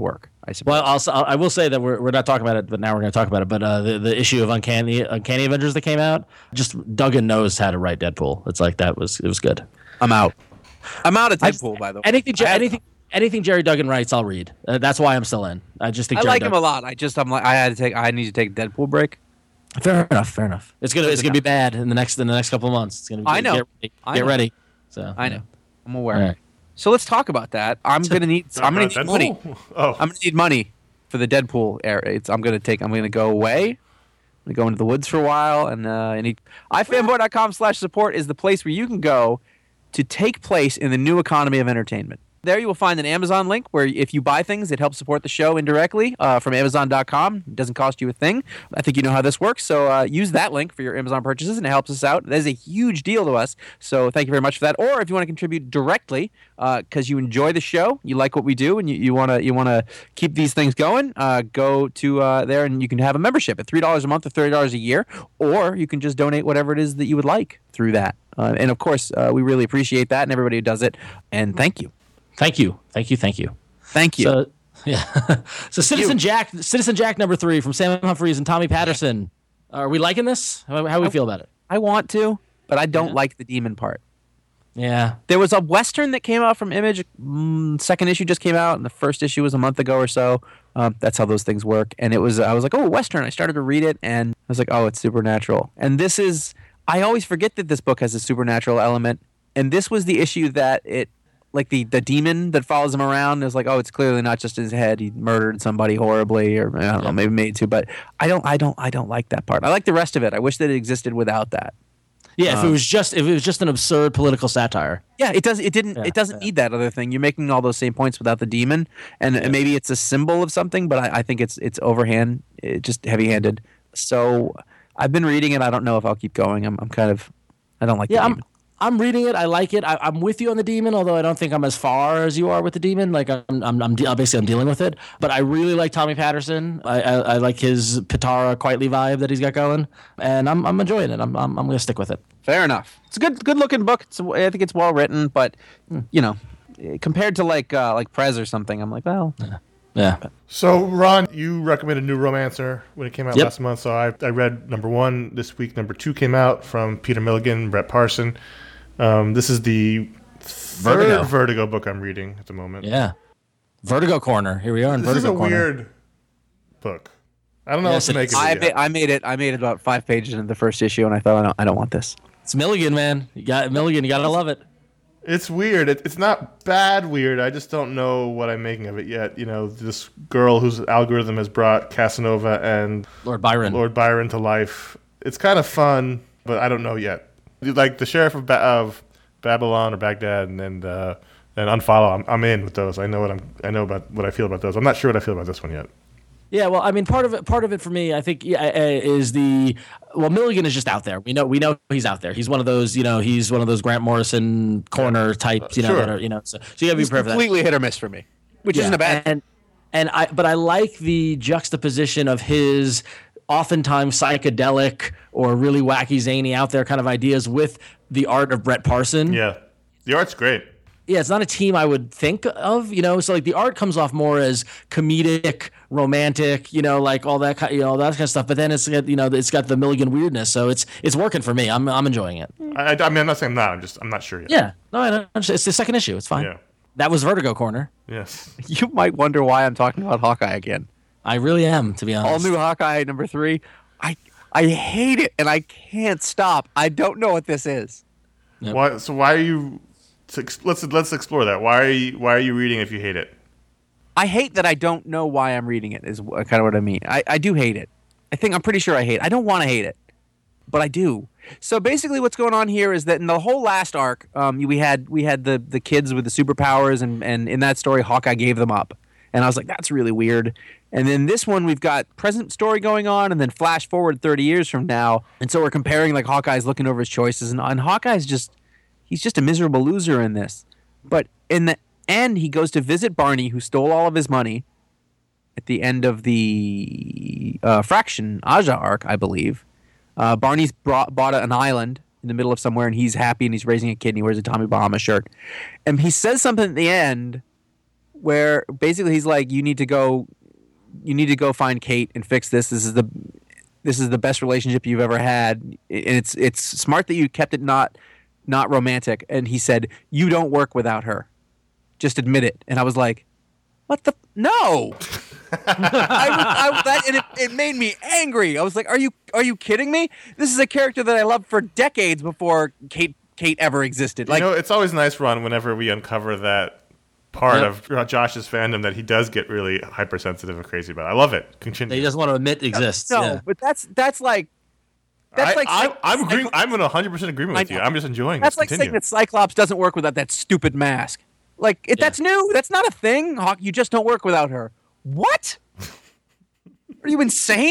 I suppose. Well, I'll, I'll, I will say that we're, we're not talking about it, but now we're going to talk about it. But uh, the, the issue of Uncanny Uncanny Avengers that came out, just Duggan knows how to write Deadpool. It's like that was it was good. I'm out. I'm out of I- Deadpool, by the way. Anything, I have- anything, anything Jerry Duggan writes, I'll read. Uh, that's why I'm still in. I just think I Jerry like him Duggan, a lot. I just I'm like I had to take I need to take a Deadpool break. Fair enough. Fair enough. It's gonna it's gonna be bad in the next in the next couple of months. It's gonna. Be, I know. Get ready. I Get know. ready. So I yeah. know. I'm aware. All right. So let's talk about that. I'm gonna need I'm gonna need Deadpool? money. Oh, I'm gonna need money for the Deadpool era. It's, I'm gonna take. I'm gonna go away. I'm gonna go into the woods for a while, and uh, and he, ifanboy dot com slash support is the place where you can go to take place in the new economy of entertainment. There you will find an Amazon link where if you buy things, it helps support the show indirectly uh, from amazon dot com. It doesn't cost you a thing. I think you know how this works. So uh, use that link for your Amazon purchases, and it helps us out. That is a huge deal to us. So thank you very much for that. Or if you want to contribute directly because uh, you enjoy the show, you like what we do, and you, you want to you want to keep these things going, uh, go to uh, there and you can have a membership at three dollars a month or thirty dollars a year. Or you can just donate whatever it is that you would like through that. Uh, and of course, uh, we really appreciate that and everybody who does it. And thank you. Thank you. Thank you. Thank you. Thank you. So yeah. so Citizen Jack, Citizen Jack number three from Sam Humphries and Tommy Patterson. Are we liking this? How, how do we feel about it? I want to, but I don't Yeah. like the demon part. Yeah. There was a Western that came out from Image. Mm, second issue just came out, and the first issue was a month ago or so. Um, that's how those things work. And it was, I was like, oh, Western. I started to read it, and I was like, oh, it's supernatural. And this is, I always forget that this book has a supernatural element. And this was the issue that it, like the, the demon that follows him around is like, oh, it's clearly not just his head. He murdered somebody horribly, or I don't know, maybe made to. But I don't, I don't, I don't like that part. I like the rest of it. I wish that it existed without that. Yeah. If Um, it was just if it was just an absurd political satire. Yeah, it does. It didn't. Yeah, it doesn't yeah. need that other thing. You're making all those same points without the demon, and and maybe it's a symbol of something, but I, I think it's it's overhand, it, just heavy-handed. So I've been reading it. I don't know if I'll keep going. I'm I'm kind of, I don't like Yeah, the I'm demon. I'm reading it. I like it. I, I'm with you on the demon, although I don't think I'm as far as you are with the demon. Like I'm, I'm, I'm de- basically I'm dealing with it. But I really like Tommy Patterson. I, I, I like his Pitara quietly vibe that he's got going, and I'm, I'm enjoying it. I'm, I'm, I'm gonna stick with it. Fair enough. It's a good good looking book. It's I think it's well written, but you know, compared to like uh, like Prez or something, I'm like, well, Yeah. so Ron, you recommended New Romancer when it came out Yep. last month. So I, I read number one this week. Number two came out from Peter Milligan, Brett Parson. Um, this is the third Vertigo. Vertigo. book I'm reading at the moment. Yeah. Vertigo Corner. Here we are in This is Vertigo a Corner. weird book. I don't know Yes, what to it make is. of it I yet. made, I made it. I made it about five pages in the first issue, and I thought I don't I don't want this. It's Milligan, man. You got Milligan. You gotta love it. It's weird. It, it's not bad weird. I just don't know what I'm making of it yet. You know, this girl whose algorithm has brought Casanova and Lord Byron. Lord Byron to life. It's kind of fun, but I don't know yet. Like the Sheriff of, ba- of Babylon or Baghdad and and, uh, and Unfollow, I'm, I'm in with those. I know what I'm. I know about what I feel about those. I'm not sure what I feel about this one yet. Yeah, well, I mean, part of it, part of it for me, I think, yeah, uh, is the well, Milligan is just out there. We know, we know he's out there. He's one of those, you know, he's one of those Grant Morrison corner types, you know, Sure. that are, you know, so, so you gotta be It's prepared for that. completely hit or miss for me, which Yeah, isn't a bad. And and I, but I like the juxtaposition of his oftentimes psychedelic or really wacky, zany, out there kind of ideas with the art of Brett Parson. Yeah, the art's great. Yeah, it's not a team I would think of, you know. So like the art comes off more as comedic, romantic, you know, like all that kind, you know, that kind of stuff. But then it's got, you know, it's got the Milligan weirdness, so it's it's working for me. I'm I'm enjoying it. I, I mean, I'm not saying I'm not. I'm just I'm not sure yet. Yeah, no, I know. It's the second issue. It's fine. Yeah. That was Vertigo Corner. Yes. You might wonder why I'm talking about Hawkeye again. I really am, to be honest. All new Hawkeye number three. I I hate it and I can't stop. I don't know what this is. Yep. Why? So why are you? Let's let's explore that. Why are you? Why are you reading if you hate it? I hate that I don't know why I'm reading it. Is kind of what I mean. I, I do hate it. I think I'm pretty sure I hate it. I don't want to hate it, but I do. So basically, what's going on here is that in the whole last arc, um, we had we had the the kids with the superpowers, and and in that story, Hawkeye gave them up, and I was like, that's really weird. And then this one, we've got present story going on, and then flash forward thirty years from now, and so we're comparing like Hawkeye's looking over his choices, and, and Hawkeye's just he's just a miserable loser in this. But in the end, he goes to visit Barney, who stole all of his money at the end of the uh, Fraction Aja arc, I believe. Uh, Barney's brought, bought an island in the middle of somewhere, and he's happy, and he's raising a kid, and he wears a Tommy Bahama shirt. And he says something at the end where basically he's like, you need to go, you need to go find Kate and fix this. This is the, this is the best relationship you've ever had, and it's it's smart that you kept it not, not romantic. And he said, you don't work without her, just admit it. And I was like, what the no. I, I, that, and it, it made me angry. I was like, "Are you are you kidding me? This is a character that I loved for decades before Kate Kate ever existed." Like, you know, it's always nice, Ron, whenever we uncover that part Yep. of Josh's fandom that he does get really hypersensitive and crazy about. I love it. Continue. He doesn't want to admit exists. no, yeah. but that's that's like that's I, like I'm, saying- I'm agreeing. I'm in one hundred percent agreement with I you. know. I'm just enjoying that's this. like Continue. saying that Cyclops doesn't work without that stupid mask. Like, it, Yeah. that's new. That's not a thing. Hawk, you just don't work without her. What? Are you insane?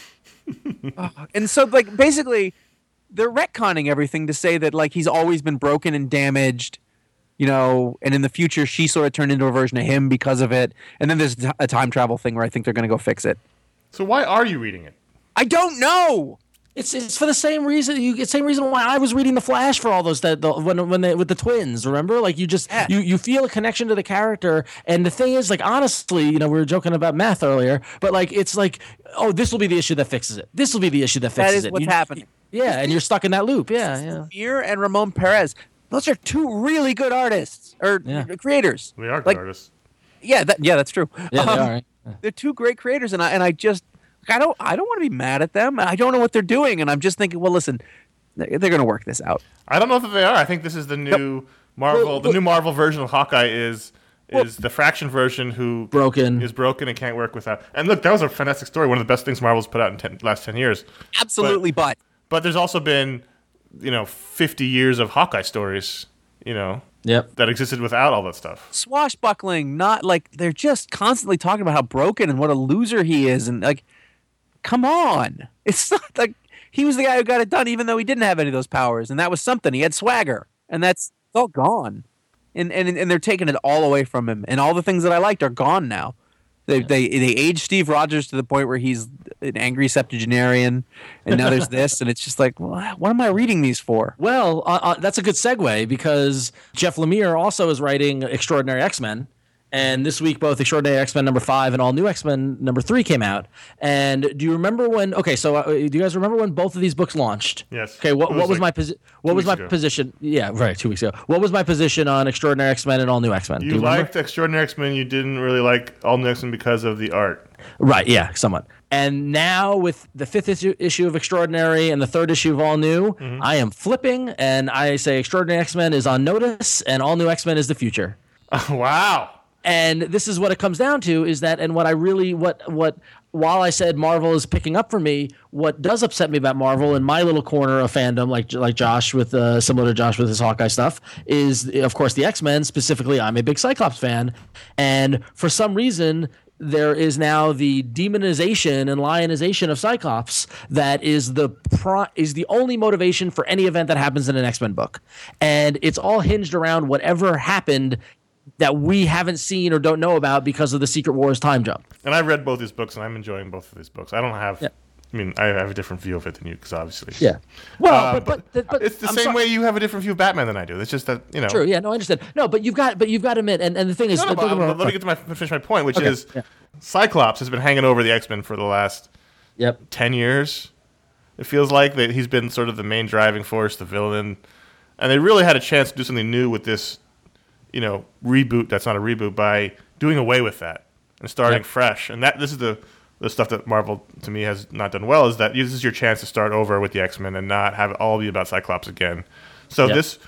Uh, and so, like, basically, they're retconning everything to say that, like, he's always been broken and damaged, you know, and in the future, she sort of turned into a version of him because of it. And then there's a time travel thing where I think they're going to go fix it. So why are you reading it? I don't know. It's it's for the same reason you it's same reason why I was reading the Flash for all those that the, when when they with the twins. Remember, like you just Yeah. you you feel a connection to the character, and the thing is, like honestly, you know, we were joking about meth earlier, but like it's like, oh, this will be the issue that fixes it. This will be the issue that fixes That is it. what's You- happening. Yeah, and you're stuck in that loop. Yeah, yeah. Mir and Ramon Perez, those are two really good artists or Yeah. creators. They are good Like, artists. Yeah, that, yeah, that's true. Yeah, they Um, are, right? They're two great creators, and I and I just I don't I don't want to be mad at them. I don't know what they're doing, and I'm just thinking, well, listen, they're, they're going to work this out. I don't know if they are. I think this is the new Marvel. Well, the well- new Marvel version of Hawkeye is Well- is the Fraction version who Broken. is broken and can't work without. And look, that was a fantastic story. One of the best things Marvel's put out in ten, last ten years. Absolutely, but, But there's also been, you know, fifty years of Hawkeye stories, you know, Yep. that existed without all that stuff. swashbuckling, not like they're just constantly talking about how broken and what a loser he is, and like, come on, it's not like he was the guy who got it done, even though he didn't have any of those powers, and that was something. He had swagger, and that's it's all gone, and and and they're taking it all away from him, and all the things that I liked are gone now. They they they aged Steve Rogers to the point where he's an angry septuagenarian, and now there's this, and it's just like, well, what am I reading these for? Well, uh, uh, that's a good segue because Jeff Lemire also is writing Extraordinary X-Men. And this week, both Extraordinary X-Men number five and All New X-Men number three came out. And do you remember when? Okay, so uh, do you guys remember when both of these books launched? Yes. Okay. What, It was what was like my posi- What was weeks my ago. position? Yeah, right. Two weeks ago. What was my position on Extraordinary X-Men and All New X-Men? Do You remember? liked Extraordinary X-Men. You didn't really like All New X-Men because of the art. Right, yeah, somewhat. And now with the fifth issue, issue of Extraordinary and the third issue of All New, Mm-hmm. I am flipping, and I say Extraordinary X-Men is on notice, and All New X-Men is the future. Wow. And this is what it comes down to is that, and what I really, what, what, while I said Marvel is picking up for me, what does upset me about Marvel in my little corner of fandom, like like Josh with, uh, similar to Josh with his Hawkeye stuff, is of course the X-Men. Specifically, I'm a big Cyclops fan, and for some reason, there is now the demonization and lionization of Cyclops that is the pro- is the only motivation for any event that happens in an X-Men book, and it's all hinged around whatever happened that we haven't seen or don't know about because of the Secret Wars time jump. And I read both these books, and I'm enjoying both of these books. I don't have. Yeah. I mean, I have a different view of it than you, because obviously. Yeah. Well, Uh, but, but, but, but it's the I'm same sorry. way you have a different view of Batman than I do. It's just that, you know. True. Yeah. No, I understand. No, but you've got, but you've got to admit, and, and the thing is, No, no, don't but get me wrong- let me get to my finish my point, which Okay, is yeah. Cyclops has been hanging over the X-Men for the last Yep. ten years. It feels like that he's been sort of the main driving force, the villain, and they really had a chance to do something new with this, you know, reboot. That's not a reboot, by doing away with that and starting Yep. fresh. And that this is the the stuff that Marvel to me has not done well, is that this is your chance to start over with the X-Men and not have it all be about Cyclops again. So Yep. this,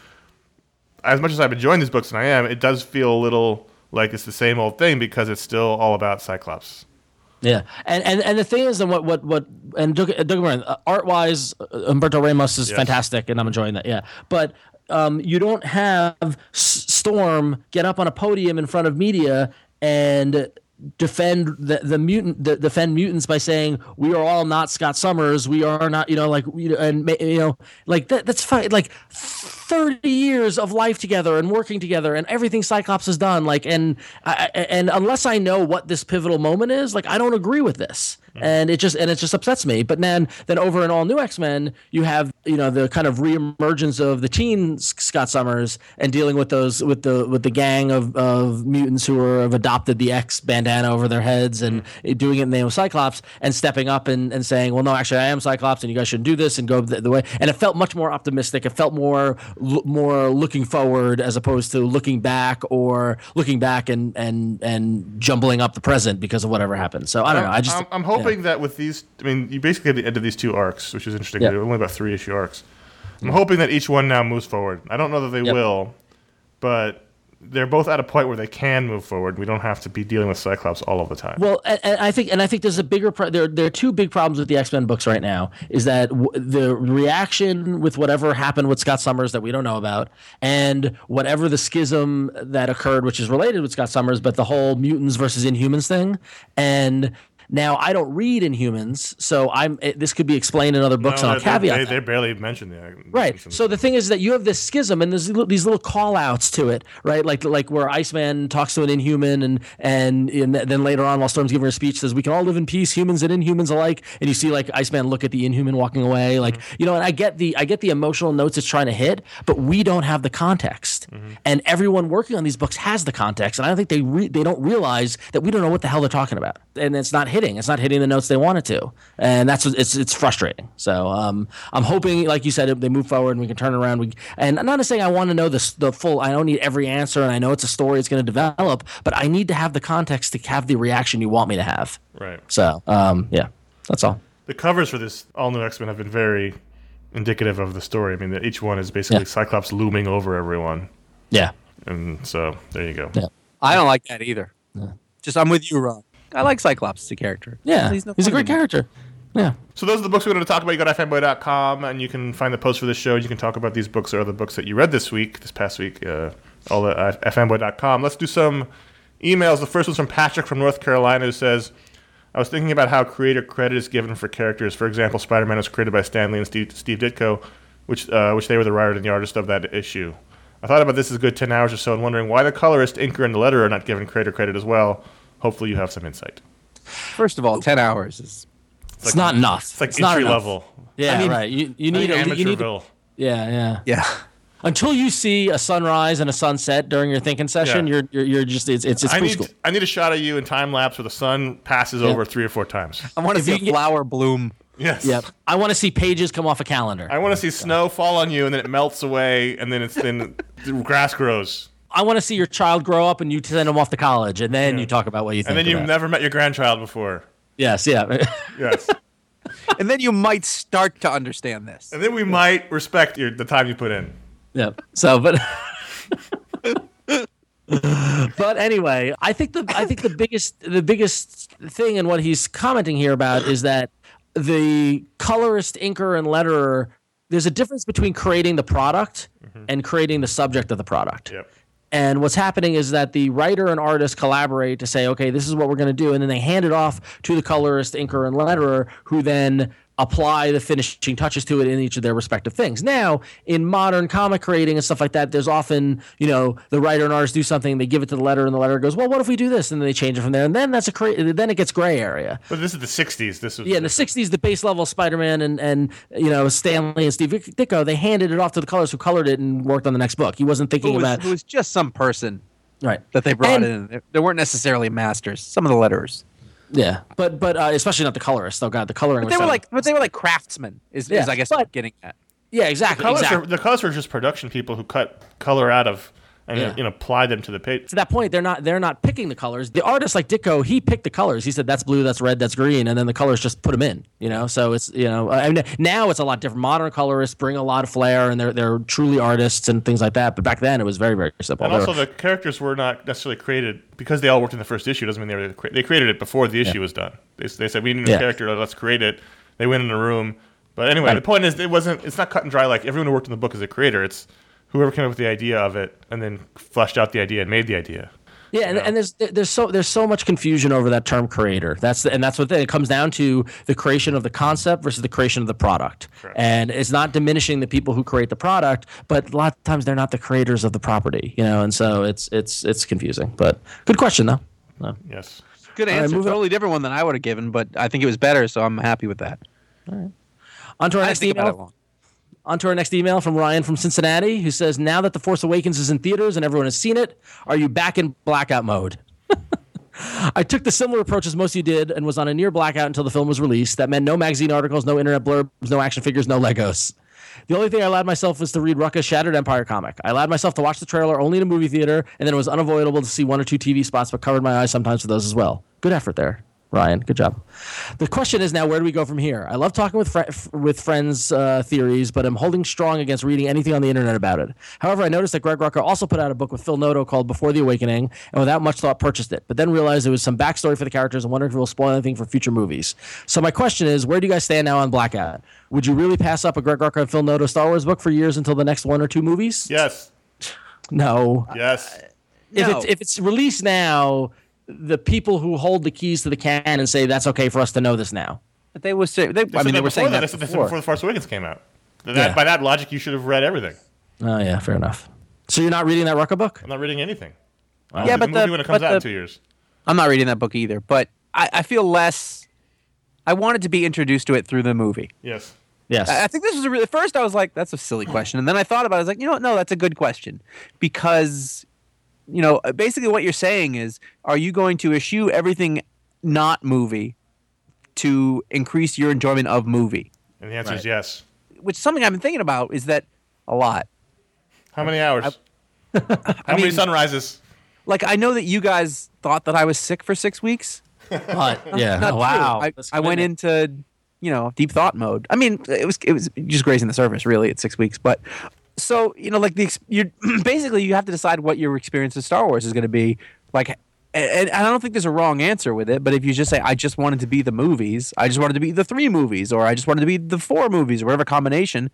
as much as I'm enjoying these books and I am, it does feel a little like it's the same old thing because it's still all about Cyclops. Yeah, and, and and the thing is, and what what what, and don't get don't get me wrong, uh, art wise, Humberto Ramos is Yes. fantastic, and I'm enjoying that. Yeah, but um, you don't have S- Storm get up on a podium in front of media and defend the the mutant the, defend mutants by saying we are all not Scott Summers, we are not, you know, like, you know, and ma- you know, like that that's fine, like. thirty years of life together and working together and everything Cyclops has done. Like, and I, and unless I know what this pivotal moment is, like, I don't agree with this. And it just and it just upsets me. But then then over in All New X-Men, you have, you know, the kind of reemergence of the teen Scott Summers and dealing with those with the with the gang of, of mutants who are, have adopted the X bandana over their heads and doing it in the name of Cyclops and stepping up and, and saying, well, no, actually, I am Cyclops and you guys shouldn't do this and go the, the way. And it felt much more optimistic. It felt more more looking forward as opposed to looking back or looking back and and and jumbling up the present because of whatever happened. So I don't know. I just I'm, I'm hoping. Yeah. That with these, I mean, you basically have the end of these two arcs, which is interesting. Yep. They're only about three issue arcs. I'm hoping that each one now moves forward. I don't know that they yep. will, but they're both at a point where they can move forward. We don't have to be dealing with Cyclops all of the time. Well, and, and I think, and I think there's a bigger. Pro- there, there are two big problems with the X-Men books right now. Is that w- the reaction with whatever happened with Scott Summers that we don't know about, and whatever the schism that occurred, which is related with Scott Summers, but the whole mutants versus Inhumans thing, and. Now, I don't read Inhumans, so I'm. It, this could be explained in other books, no, and I'll they, caveat they, that. they barely mention the Right. So the thing is that you have this schism, and there's these little call-outs to it, right? Like like where Iceman talks to an Inhuman, and and, and then later on, while Storm's giving her speech, says, "We can all live in peace, humans and Inhumans alike." And you see like Iceman look at the Inhuman walking away, like mm-hmm. you know. And I get the I get the emotional notes it's trying to hit, but we don't have the context, mm-hmm. and everyone working on these books has the context, and I don't think they re- they don't realize that we don't know what the hell they're talking about, and it's not hitting. It's not hitting the notes they wanted to, and that's it's it's frustrating. So um, I'm hoping, like you said, they move forward and we can turn it around. We and I'm not saying I want to know the the full. I don't need every answer, and I know it's a story it's going to develop, but I need to have the context to have the reaction you want me to have. Right. So um, yeah, that's all. The covers for this all new X-Men have been very indicative of the story. I mean, that each one is basically yeah. Cyclops looming over everyone. Yeah. And so there you go. Yeah. I don't like that either. Yeah. Just I'm with you, Ron. I like Cyclops as a character. Yeah, he's, no he's a great character. Yeah. So those are the books we're going to talk about. You go to fanboy dot com, and you can find the post for this show. You can talk about these books or other books that you read this week, this past week, uh, all at fanboy dot com. Let's do some emails. The first one's from Patrick from North Carolina, who says, I was thinking about how creator credit is given for characters. For example, Spider-Man was created by Stan Lee and Steve, Steve Ditko, which uh, which they were the writer and the artist of that issue. I thought about this as a good ten hours or so and wondering why the colorist, inker, and the letterer are not given creator credit as well. Hopefully you have some insight. First of all, ten hours is it's, like, not enough. It's like it's entry level. Yeah, I mean, right. You you need I a you need a, yeah yeah yeah. Until you see a sunrise and a sunset during your thinking session, yeah. you're, you're you're just it's it's, it's I preschool. need I need a shot of you in time lapse where the sun passes yeah. over three or four times. I want to see a flower get, bloom. Yes. Yep. I want to see pages come off a calendar. I want to see snow fall on you and then it melts away and then it's then grass grows. I want to see your child grow up and you send them off to college and then yeah. you talk about what you think. And then you've about. never met your grandchild before. Yes. Yeah. Yes. And then you might start to understand this. And then we might respect your, the time you put in. Yeah. So, but. But anyway, I think the I think the biggest the biggest thing in what he's commenting here about is that the colorist, inker, and letterer, there's a difference between creating the product mm-hmm. and creating the subject of the product. Yep. And what's happening is that the writer and artist collaborate to say, okay, this is what we're going to do, and then they hand it off to the colorist, inker, and letterer, who then apply the finishing touches to it in each of their respective things. Now, in modern comic creating and stuff like that, there's often, you know, the writer and artist do something, they give it to the letterer, and the letterer goes, well, what if we do this? And then they change it from there, and then that's a cra- then it gets gray area. But this is the sixties. This was yeah, in the sixties, the base level Spider-Man and and you know Stan Lee and Steve Ditko, they handed it off to the colorist who colored it and worked on the next book. He wasn't thinking it was, about it was just some person, right, that they brought and, in. They weren't necessarily masters. Some of the letterers. Yeah, but but uh, especially not the colorists. Oh God, the coloring. But they was were so, like, but they were like craftsmen. Is, yeah, is I guess but, what I'm getting at. Yeah, exactly. The colors, exactly. are, the colors are just production people who cut color out of and yeah. you know apply them to the page. To that point, they're not they're not picking the colors. The artist like Ditko, he picked the colors. He said that's blue, that's red, that's green, and then the colors just put them in. You know, so it's you know I mean, now it's a lot different. Modern colorists bring a lot of flair, and they're they're truly artists and things like that. But back then, it was very very simple. And also, the characters were not necessarily created because they all worked in the first issue. Doesn't mean they were they created it before the issue yeah. was done. They they said we need a yeah. character, let's create it. They went in a room. But anyway, right. the point is, it wasn't. It's not cut and dry like everyone who worked in the book is a creator. It's whoever came up with the idea of it and then fleshed out the idea and made the idea. Yeah, and, Yeah. and there's there's so there's so much confusion over that term creator. That's the, and that's what the, it comes down to: the creation of the concept versus the creation of the product. Correct. And it's not diminishing the people who create the product, but a lot of times they're not the creators of the property, you know. And so it's it's it's confusing. But good question though. No. Yes. Good All right, answer. move on. Totally different one than I would have given, but I think it was better, so I'm happy with that. On to our I next didn't think about it email. long. On to our next email from Ryan from Cincinnati, who says, "Now that The Force Awakens is in theaters and everyone has seen it, are you back in blackout mode?" I took the similar approach as most of you did and was on a near blackout until the film was released. That meant no magazine articles, no internet blurbs, no action figures, no Legos. The only thing I allowed myself was to read Rucka's Shattered Empire comic. I allowed myself to watch the trailer only in a movie theater, and then it was unavoidable to see one or two T V spots, but covered my eyes sometimes for those as well. Good effort there, Ryan. Good job. The question is now, where do we go from here? I love talking with fr- with friends' uh, theories, but I'm holding strong against reading anything on the internet about it. However, I noticed that Greg Rucka also put out a book with Phil Noto called Before the Awakening, and without much thought purchased it, but then realized there was some backstory for the characters and wondered if it will spoil anything for future movies. So my question is, where do you guys stand now on Blackout? Would you really pass up a Greg Rucka and Phil Noto Star Wars book for years until the next one or two movies? Yes. No. Yes. If No. it's if it's released now, the people who hold the keys to the canon say that's okay for us to know this now. But they was say, they, They I said mean, they that were before saying that. that They said this before. before The Force Awakens came out. That, Yeah. By that logic, you should have read everything. Oh yeah, fair enough. So you're not reading that Rucka book? I'm not reading anything. Yeah, the but movie the- when it comes but out in the- two years. I'm not reading that book either, but I, I feel less. I wanted to be introduced to it through the movie. Yes. Yes. I I think this was a really. At first, I was like, "That's a silly question," and then I thought about it. I was like, "You know what? No, that's a good question," because, you know, basically what you're saying is, are you going to eschew everything not movie to increase your enjoyment of movie? And the answer is Right. yes. Which something I've been thinking about is that a lot. How many hours? How many mean- sunrises? Like, I know that you guys thought that I was sick for six weeks. But, yeah. Not Oh, true. wow. I, That's I went commitment. into, you know, deep thought mode. I mean, it was it was just grazing the surface really at six weeks. But so, you know, like the ex- you basically you have to decide what your experience of Star Wars is going to be like. And, and I don't think there's a wrong answer with it. But if you just say, I just wanted to be the movies, I just wanted to be the three movies, or I just wanted to be the four movies, or whatever combination,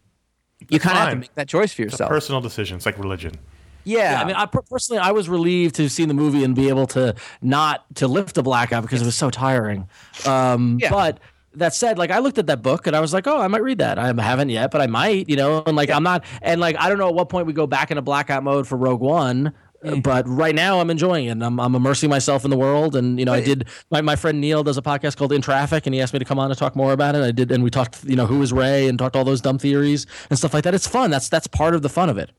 you That's kind of have to fine. make that choice for It's a yourself. personal decision. It's like religion. Yeah. Yeah, I mean, I per- personally, I was relieved to see the movie and be able to not to lift a blackout because it was so tiring. Um, Yeah. But that said, like I looked at that book and I was like, oh, I might read that. I haven't yet, but I might, you know. And like I'm not, and like I don't know at what point we go back into blackout mode for Rogue One. uh, But right now, I'm enjoying it. And I'm I'm immersing myself in the world, and you know, I But- did. My, my friend Neil does a podcast called In Traffic, and he asked me to come on and talk more about it. I did, and we talked, you know, who is Ray, and talked all those dumb theories and stuff like that. It's fun. That's that's part of the fun of it.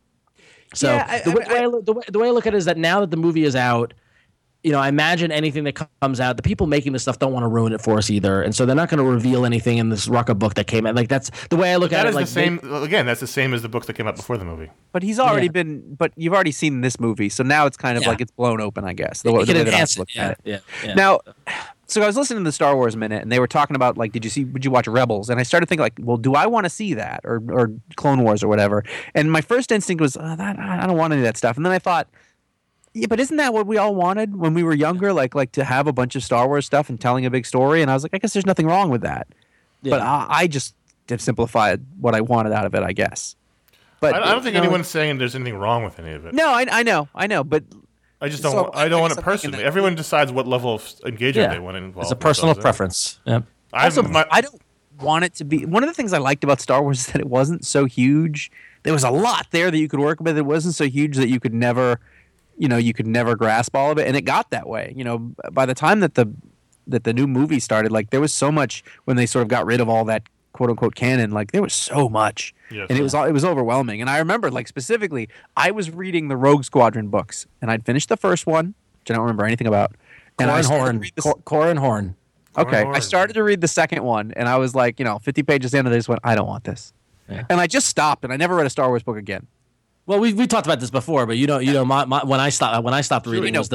So Yeah, I- the, way, I- the, way I look, the, way, the way I look at it is that now that the movie is out, you know, I imagine anything that comes out, the people making this stuff don't want to ruin it for us either, and so they're not going to reveal anything in this Rucka book that came out. Like that's the way I look That at is it. Like the same. again, that's the same as the books that came out before the movie. But he's already Yeah. been. But you've already seen this movie, so now it's kind of Yeah. like it's blown open, I guess. The, They, way- it the can way that I enhance look it. at Yeah, it. yeah, yeah. Now, so I was listening to the Star Wars Minute, and they were talking about like, did you see? Would you watch Rebels? And I started thinking like, well, do I want to see that or or Clone Wars or whatever? And my first instinct was, oh, that I don't want any of that stuff. And then I thought, yeah, but isn't that what we all wanted when we were younger? Like like to have a bunch of Star Wars stuff and telling a big story. And I was like, I guess there's nothing wrong with that. Yeah. But I, I just have simplified what I wanted out of it, I guess. But I, I don't think you know, anyone's saying there's anything wrong with any of it. No, I, I know, I know, but I just don't. So, want, I don't I want guess it I'm thinking personally. that- Everyone decides what level of engagement Yeah. they want to involve. It's a personal themselves in. preference. Yeah. I've, also, my, I don't want it to be. One of the things I liked about Star Wars is that it wasn't so huge. There was a lot there that you could work with. It wasn't so huge that you could never, you know, you could never grasp all of it. And it got that way. You know, by the time that the that the new movie started, like there was so much when they sort of got rid of all that quote unquote canon. Like there was so much, Yes. and it was all it was overwhelming. And I remember, like specifically, I was reading the Rogue Squadron books, and I'd finished the first one, which I don't remember anything about. And I Corin started to Horn. read the Cor- Corin Horn. Okay, Horn. I started to read the second one, and I was like, you know, fifty pages in, and I just went, I don't want this, Yeah. and I just stopped, and I never read a Star Wars book again. Well, we we talked about this before, but you know, you know, my, my when I stopped when I stopped reading know. was the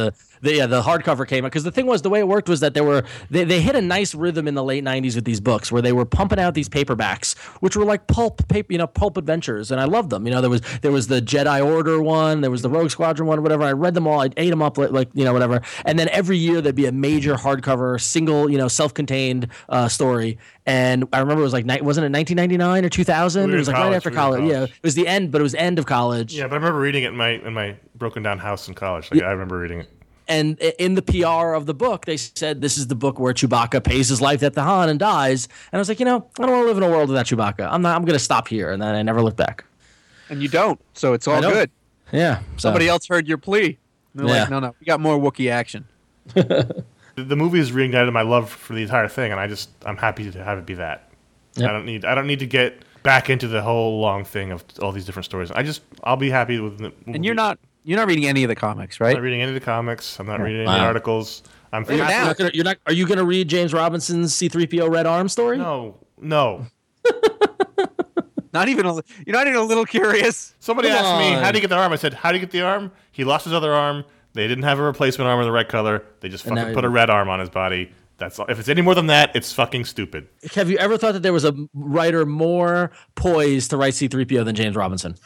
the yeah the hardcover came out because the thing was the way it worked was that there were they, they hit a nice rhythm in the late nineties with these books where they were pumping out these paperbacks which were like pulp paper you know pulp adventures, and I loved them. You know there was there was the Jedi Order one, there was the Rogue Squadron one, whatever. I read them all. I ate them up like, like you know whatever, and then every year there'd be a major hardcover single you know self-contained uh, story. And I remember it was like wasn't it nineteen ninety-nine or two thousand? We It was like college, right after we were in college. college. Yeah, it was the end, but it was end of college. Yeah, but I remember reading it in my in my broken down house in college. Like I remember reading it. And in the P R of the book, they said this is the book where Chewbacca pays his life at the Han and dies. And I was like, you know, I don't want to live in a world without Chewbacca. I'm not. I'm going to stop here. And then I never looked back. And you don't, so it's all I don't. good. Yeah. So. Somebody else heard your plea. They're Yeah. like, no, no, we got more Wookiee action. The, the movie has reignited my love for the entire thing, and I just I'm happy to have it be that. Yep. I don't need I don't need to get back into the whole long thing of all these different stories. I just I'll be happy with the movie. And you're not you're not reading any of the comics, I'm right? not reading any of the comics. I'm not reading any Wow. articles. I'm You're You're now. not gonna, you're not, are you going to read James Robinson's C three P O Red Arm story? no no. Not even a, you're not even a little curious. Somebody Come asked me on. how do you get the arm. I said how do you get the arm? He lost his other arm. They didn't have a replacement arm in the right color. They just And fucking now put he- a red arm on his body. That's all. If it's any more than that, it's fucking stupid. Have you ever thought that there was a writer more poised to write C three P O than James Robinson?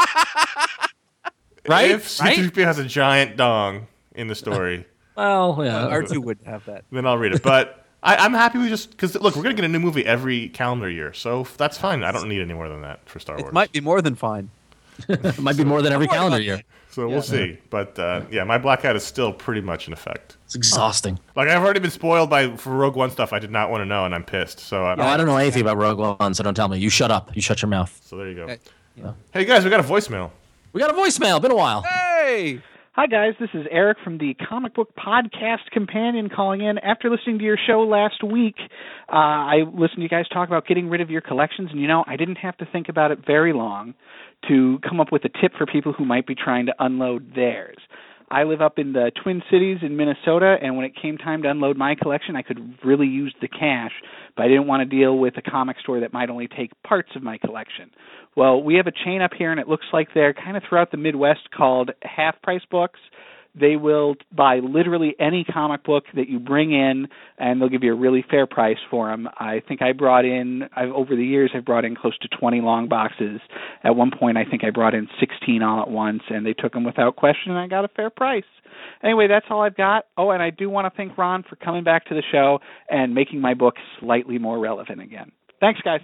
Right? If C three P O has a giant dong in the story, Well, yeah. R two wouldn't have that. then I'll read it. But I, I'm happy we just because look, we're gonna get a new movie every calendar year, so that's fine. I don't need any more than that for Star Wars. It might be more than fine. It might be more than every calendar year. so we'll see. But uh, yeah, my black hat is still pretty much in effect. It's exhausting. Like I've already been spoiled by for Rogue One stuff I did not want to know, and I'm pissed. So I No, I don't know anything about Rogue One, so don't tell me. You shut up. You shut your mouth. So there you go. Okay. Hey guys, we got a voicemail. We got a voicemail. Been a while. Hey! Hi, guys. This is Eric from the Comic Book Podcast Companion calling in. After listening to your show last week, uh, I listened to you guys talk about getting rid of your collections, and, you know, I didn't have to think about it very long to come up with a tip for people who might be trying to unload theirs. I live up in the Twin Cities in Minnesota, and when it came time to unload my collection, I could really use the cash, but I didn't want to deal with a comic store that might only take parts of my collection. Well, we have a chain up here, and it looks like they're kind of throughout the Midwest called Half Price Books. They will buy literally any comic book that you bring in, and they'll give you a really fair price for them. I think I brought in, I've, over the years, I've brought in close to twenty long boxes. At one point, I think I brought in sixteen all at once, and they took them without question, and I got a fair price. Anyway, that's all I've got. Oh, and I do want to thank Ron for coming back to the show and making my book slightly more relevant again. Thanks, guys.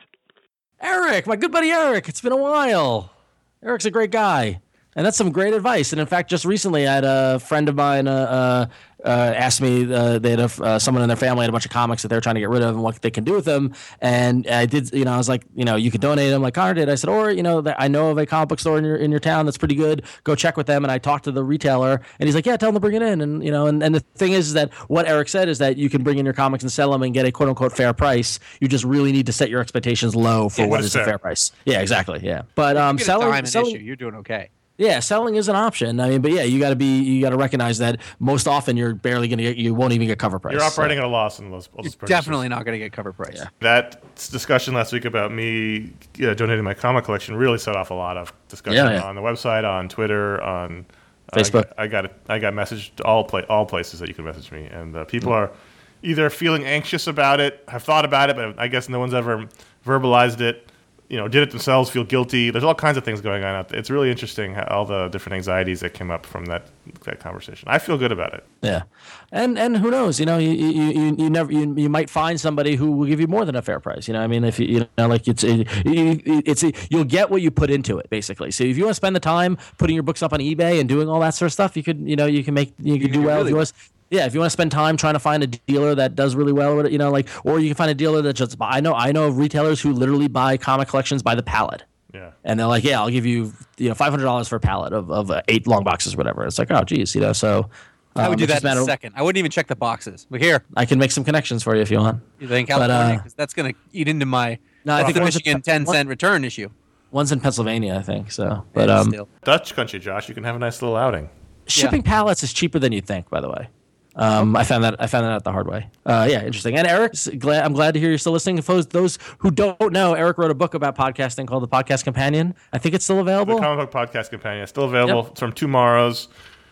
Eric, my good buddy Eric. It's been a while. Eric's a great guy. And that's some great advice. And in fact, just recently, I had a friend of mine uh, uh, uh, asked me, uh, they had a, uh, someone in their family had a bunch of comics that they were trying to get rid of and what they can do with them. And I did, you know, I was like, you know, you could donate them like Connor did. I said, or, you know, I know of a comic book store in your in your town that's pretty good. Go check with them. And I talked to the retailer and he's like, yeah, tell them to bring it in. And, you know, and, and the thing is, is that what Eric said is that you can bring in your comics and sell them and get a quote unquote fair price. You just really need to set your expectations low for Yeah, what what's is a fair? fair price. Yeah, exactly. Yeah. But um, Get a selling, dime an selling issue. You're doing okay. yeah, selling is an option. I mean, but yeah, you got to be, you got to recognize that most often you're barely going to get, you won't even get cover price. You're operating at a loss in those. those You're purchases. definitely not going to get cover price. Yeah. That discussion last week about me uh, donating my comic collection really set off a lot of discussion Yeah, yeah. on the website, on Twitter, on Facebook. I got, I got I got messaged all pla all places that you can message me, and uh, people are either feeling anxious about it, have thought about it, but I guess no one's ever verbalized it. You know, did it themselves, feel guilty. There's all kinds of things going on out there. It's really interesting how all the different anxieties that came up from that that conversation. I feel good about it. Yeah, and and who knows? You know, you you, you, you never you, you might find somebody who will give you more than a fair price. You know, I mean, if you you know, like it's it, it's you'll get what you put into it, basically. So if you want to spend the time putting your books up on eBay and doing all that sort of stuff, you could you know you can make you can do do well. really If you want, yeah, if you want to spend time trying to find a dealer that does really well with it, you know, like, or you can find a dealer that just buy. I know I know of retailers who literally buy comic collections by the pallet. Yeah. And they're like, yeah, I'll give you, you know, five hundred dollars for a pallet of, of uh, eight long boxes or whatever. It's like, oh, geez, you know, so. I would um, do it's that just in a matter- second. I wouldn't even check the boxes. But here, I can make some connections for you if you want. you think But, California, uh, 'cause that's going to eat into my No, I think the one's Michigan a- ten one- cent return issue. One's in Pennsylvania, I think. So, but Yeah, um, still. Dutch country, Josh. You can have a nice little outing. shipping pallets is cheaper than you'd think. By the way, um, I found that I found that out the hard way. Uh, yeah, interesting. And Eric, glad I'm glad to hear you're still listening. For those, those who don't know, Eric wrote a book about podcasting called The Podcast Companion. I think it's still The available. Comic Book Podcast Companion is still available. Yep. It's from Tomorrow's.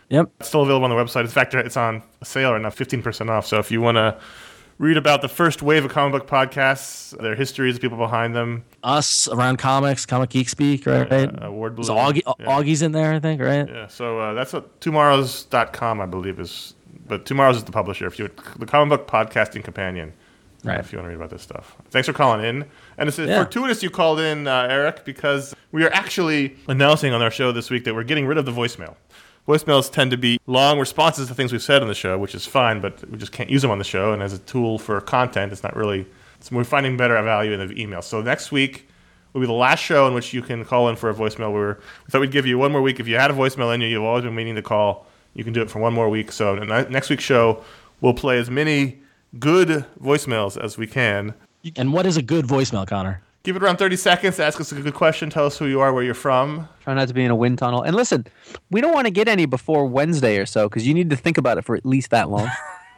Yep. It's still available on the website. In fact, it's on sale right now, fifteen percent off. So if you want to read about the first wave of comic book podcasts, their histories, the people behind them. Us, Around Comics, Comic Geek Speak, right? Uh, Ward Blue. So Augie, yeah. Augie's in there, I think, right? Yeah, so uh, that's what tomorrows dot com, I believe, is. But Tomorrow's is the publisher. If you the comic book podcasting companion, Right. if you want to read about this stuff. Thanks for calling in. And it's Yeah. fortuitous you called in, uh, Eric, because we are actually announcing on our show this week that we're getting rid of the voicemail. Voicemails tend to be long responses to things we've said on the show, which is fine, but we just can't use them on the show. And as a tool for content, it's not really. It's, we're finding better value in the email. So next week will be the last show in which you can call in for a voicemail. We, were, we thought we'd give you one more week. If you had a voicemail in you, you've always been meaning to call. You can do it for one more week. So next week's show, we'll play as many good voicemails as we can. And what is a good voicemail, Connor? Give it around thirty seconds. Ask us a good question. Tell us who you are, where you're from. Try not to be in a wind tunnel. And listen, we don't want to get any before Wednesday or so because you need to think about it for at least that long.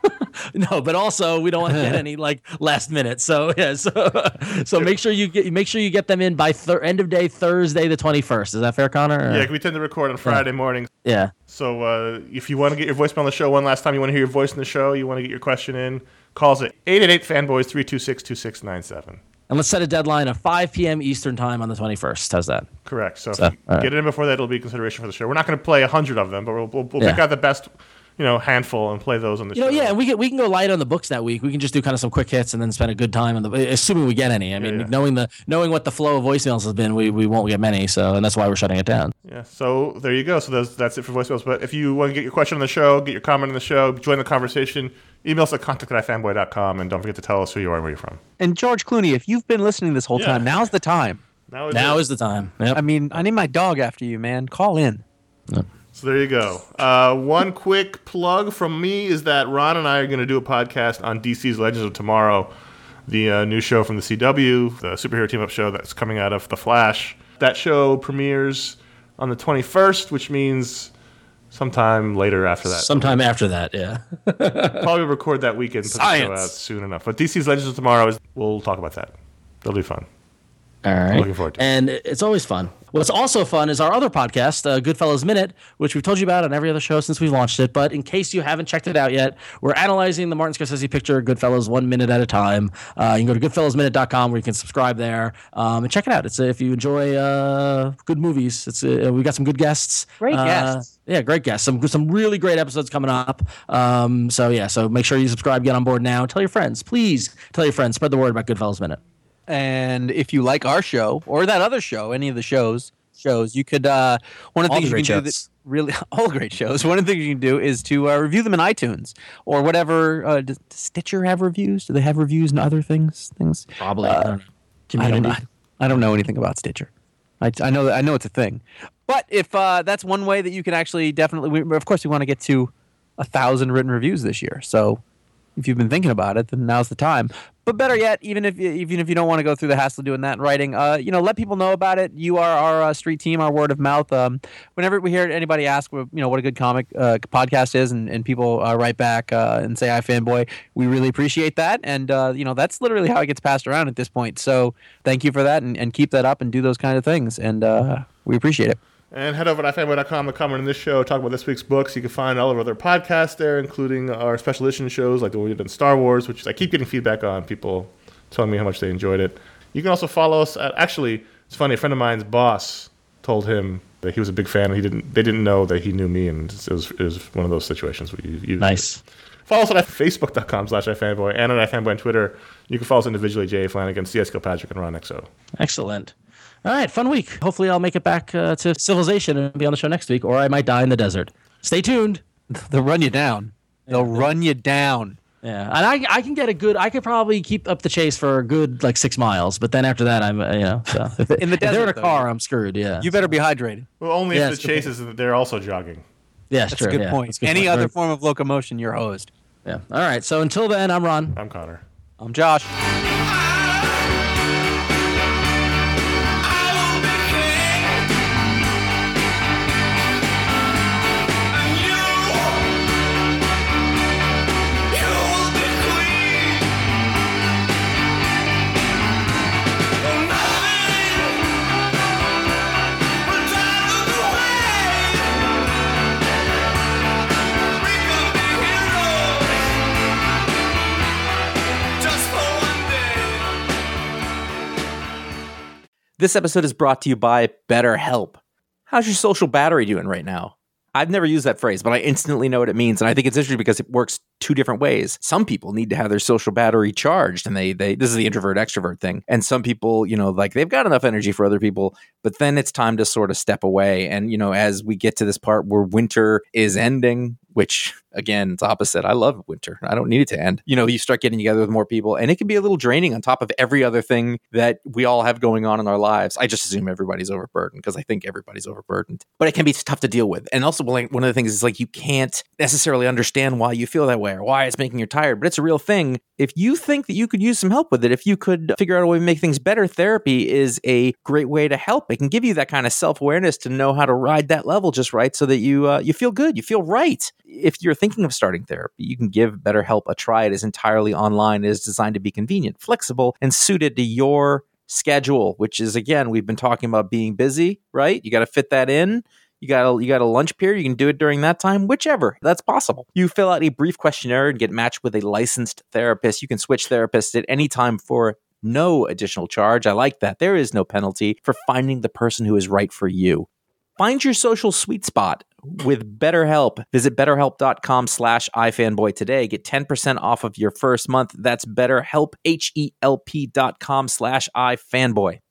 No, but also we don't want to get any like last minute. So yeah, so, so make sure you get make sure you get them in by thir- end of day Thursday the twenty-first. Is that fair, Connor? Or? Yeah, we tend to record on Friday mornings. Yeah. So uh, if you want to get your voicemail on the show one last time, you want to hear your voice in the show, you want to get your question in, call us at eight eight eight fanboys three two six two six nine seven. And let's set a deadline of five p.m. Eastern time on the twenty-first. How's that? Correct. So, So, if you all get it in before that, it'll be a consideration for the show. We're not going to play a hundred of them, but we'll, we'll, we'll Yeah. pick out the best, you know, handful and play those on the You show. know, yeah, and we can we can go light on the books that week. We can just do kind of some quick hits and then spend a good time on the, assuming we get any. I mean, yeah. knowing the knowing what the flow of voicemails has been, we, we won't get many. So, and that's why we're shutting it down. Yeah, so there you go. So that's, that's it for voicemails. But if you want to get your question on the show, get your comment on the show, join the conversation, email us at contact at fanboy dot com, and don't forget to tell us who you are and where you're from. And George Clooney, if you've been listening this whole Yeah. time, now's the time. Now is Now it. is the time. Yep. I mean, I need my dog after you, man. Call in. So there you go. Uh, one quick plug from me is that Ron and I are going to do a podcast on D C's Legends of Tomorrow, the uh, new show from the C W, the superhero team-up show that's coming out of The Flash. That show premieres on the twenty-first, which means sometime later after that. Sometime after that, yeah. Probably record that weekend and put the show Science. out soon enough. But D C's Legends of Tomorrow, is we'll talk about that. That'll be fun. All right. Looking forward to it. And it's always fun. What's also fun is our other podcast, uh, Goodfellas Minute, which we've told you about on every other show since we've launched it. But in case you haven't checked it out yet, we're analyzing the Martin Scorsese picture, Goodfellas, one minute at a time. Uh, you can go to goodfellas minute dot com where you can subscribe there um, and check it out. It's uh, if you enjoy uh, good movies. It's uh, we got some good guests. Great Uh, guests. Yeah, great guests. Some some really great episodes coming up. Um, so yeah, so make sure you subscribe, get on board now. Tell your friends, please tell your friends. Spread the word about Goodfellas Minute. And if you like our show or that other show, any of the shows, shows, you could. Uh, one of the All things the you great can do shows. that really all great shows. One of the things you can do is to uh, review them in iTunes or whatever. Uh, does Stitcher have reviews? Do they have reviews and other things? Things Probably. Uh, I don't know. Community. I don't know. I don't know anything about Stitcher. I, I know that I know it's a thing, but if uh, that's one way that you can actually definitely, we, of course, we want to get to a thousand written reviews this year. So if you've been thinking about it, then now's the time. But better yet, even if you, even if you don't want to go through the hassle of doing that in writing, uh, you know, let people know about it. You are our uh, street team, our word of mouth. Um, whenever we hear anybody ask, you know, what a good comic uh, podcast is, and, and people uh, write back uh, and say, "Hi, fanboy," we really appreciate that. And uh, you know, that's literally how it gets passed around at this point. So thank you for that, and, and keep that up, and do those kind of things. And uh, we appreciate it. And head over to fanboy dot com to comment on this show, talk about this week's books. You can find all of our other podcasts there, including our special edition shows like the one we did on Star Wars, which I keep getting feedback on, people telling me how much they enjoyed it. You can also follow us at, actually, it's funny, a friend of mine's boss told him that he was a big fan, and he didn't. they didn't know that he knew me, and it was, it was one of those situations where you, you Nice. Follow us at facebook dot com slash ifanboy and at ifanboy on Twitter. You can follow us individually, J A Flanagan, C S Kilpatrick, and Ron X O. Excellent. All right, fun week. Hopefully, I'll make it back uh, to civilization and be on the show next week, or I might die in the desert. Stay tuned. They'll run you down. They'll run you down. Yeah, and I I can get a good. I could probably keep up the chase for a good like six miles, but then after that, I'm uh, you know. So if, In the if they're in desert, a though, car, I'm screwed. Yeah. You better be hydrated. Well, only Yeah, if it's the a good chase is that they're also jogging. Yeah, That's true. a good yeah, point. that's a good Any point. other Right. form of locomotion, you're hosed. Yeah. All right. So until then, I'm Ron. I'm Connor. I'm Josh. This episode is brought to you by BetterHelp. How's your social battery doing right now? I've never used that phrase, but I instantly know what it means. And I think it's interesting because it works two different ways. Some people need to have their social battery charged, and they, they, this is the introvert extrovert thing. And some people, you know, like they've got enough energy for other people, but then it's time to sort of step away. And, you know, as we get to this part where winter is ending, which again, it's opposite. I love winter. I don't need it to end. You know, you start getting together with more people, and it can be a little draining on top of every other thing that we all have going on in our lives. I just assume everybody's overburdened because I think everybody's overburdened, but it can be tough to deal with. And also, like, one of the things is like you can't necessarily understand why you feel that way or why it's making you tired, but it's a real thing. If you think that you could use some help with it, if you could figure out a way to make things better, therapy is a great way to help. It can give you that kind of self-awareness to know how to ride that level just right so that you uh, you feel good, you feel right. If you're thinking of starting therapy, you can give BetterHelp a try. It is entirely online. It is designed to be convenient, flexible, and suited to your schedule, which is, again, we've been talking about being busy, right? You got to fit that in. You got a, you got a lunch period. You can do it during that time, whichever. That's possible. You fill out a brief questionnaire and get matched with a licensed therapist. You can switch therapists at any time for no additional charge. I like that. There is no penalty for finding the person who is right for you. Find your social sweet spot with BetterHelp. Visit betterhelp.com slash ifanboy today. Get ten percent off of your first month. That's BetterHelp, H E L P dot com slash ifanboy.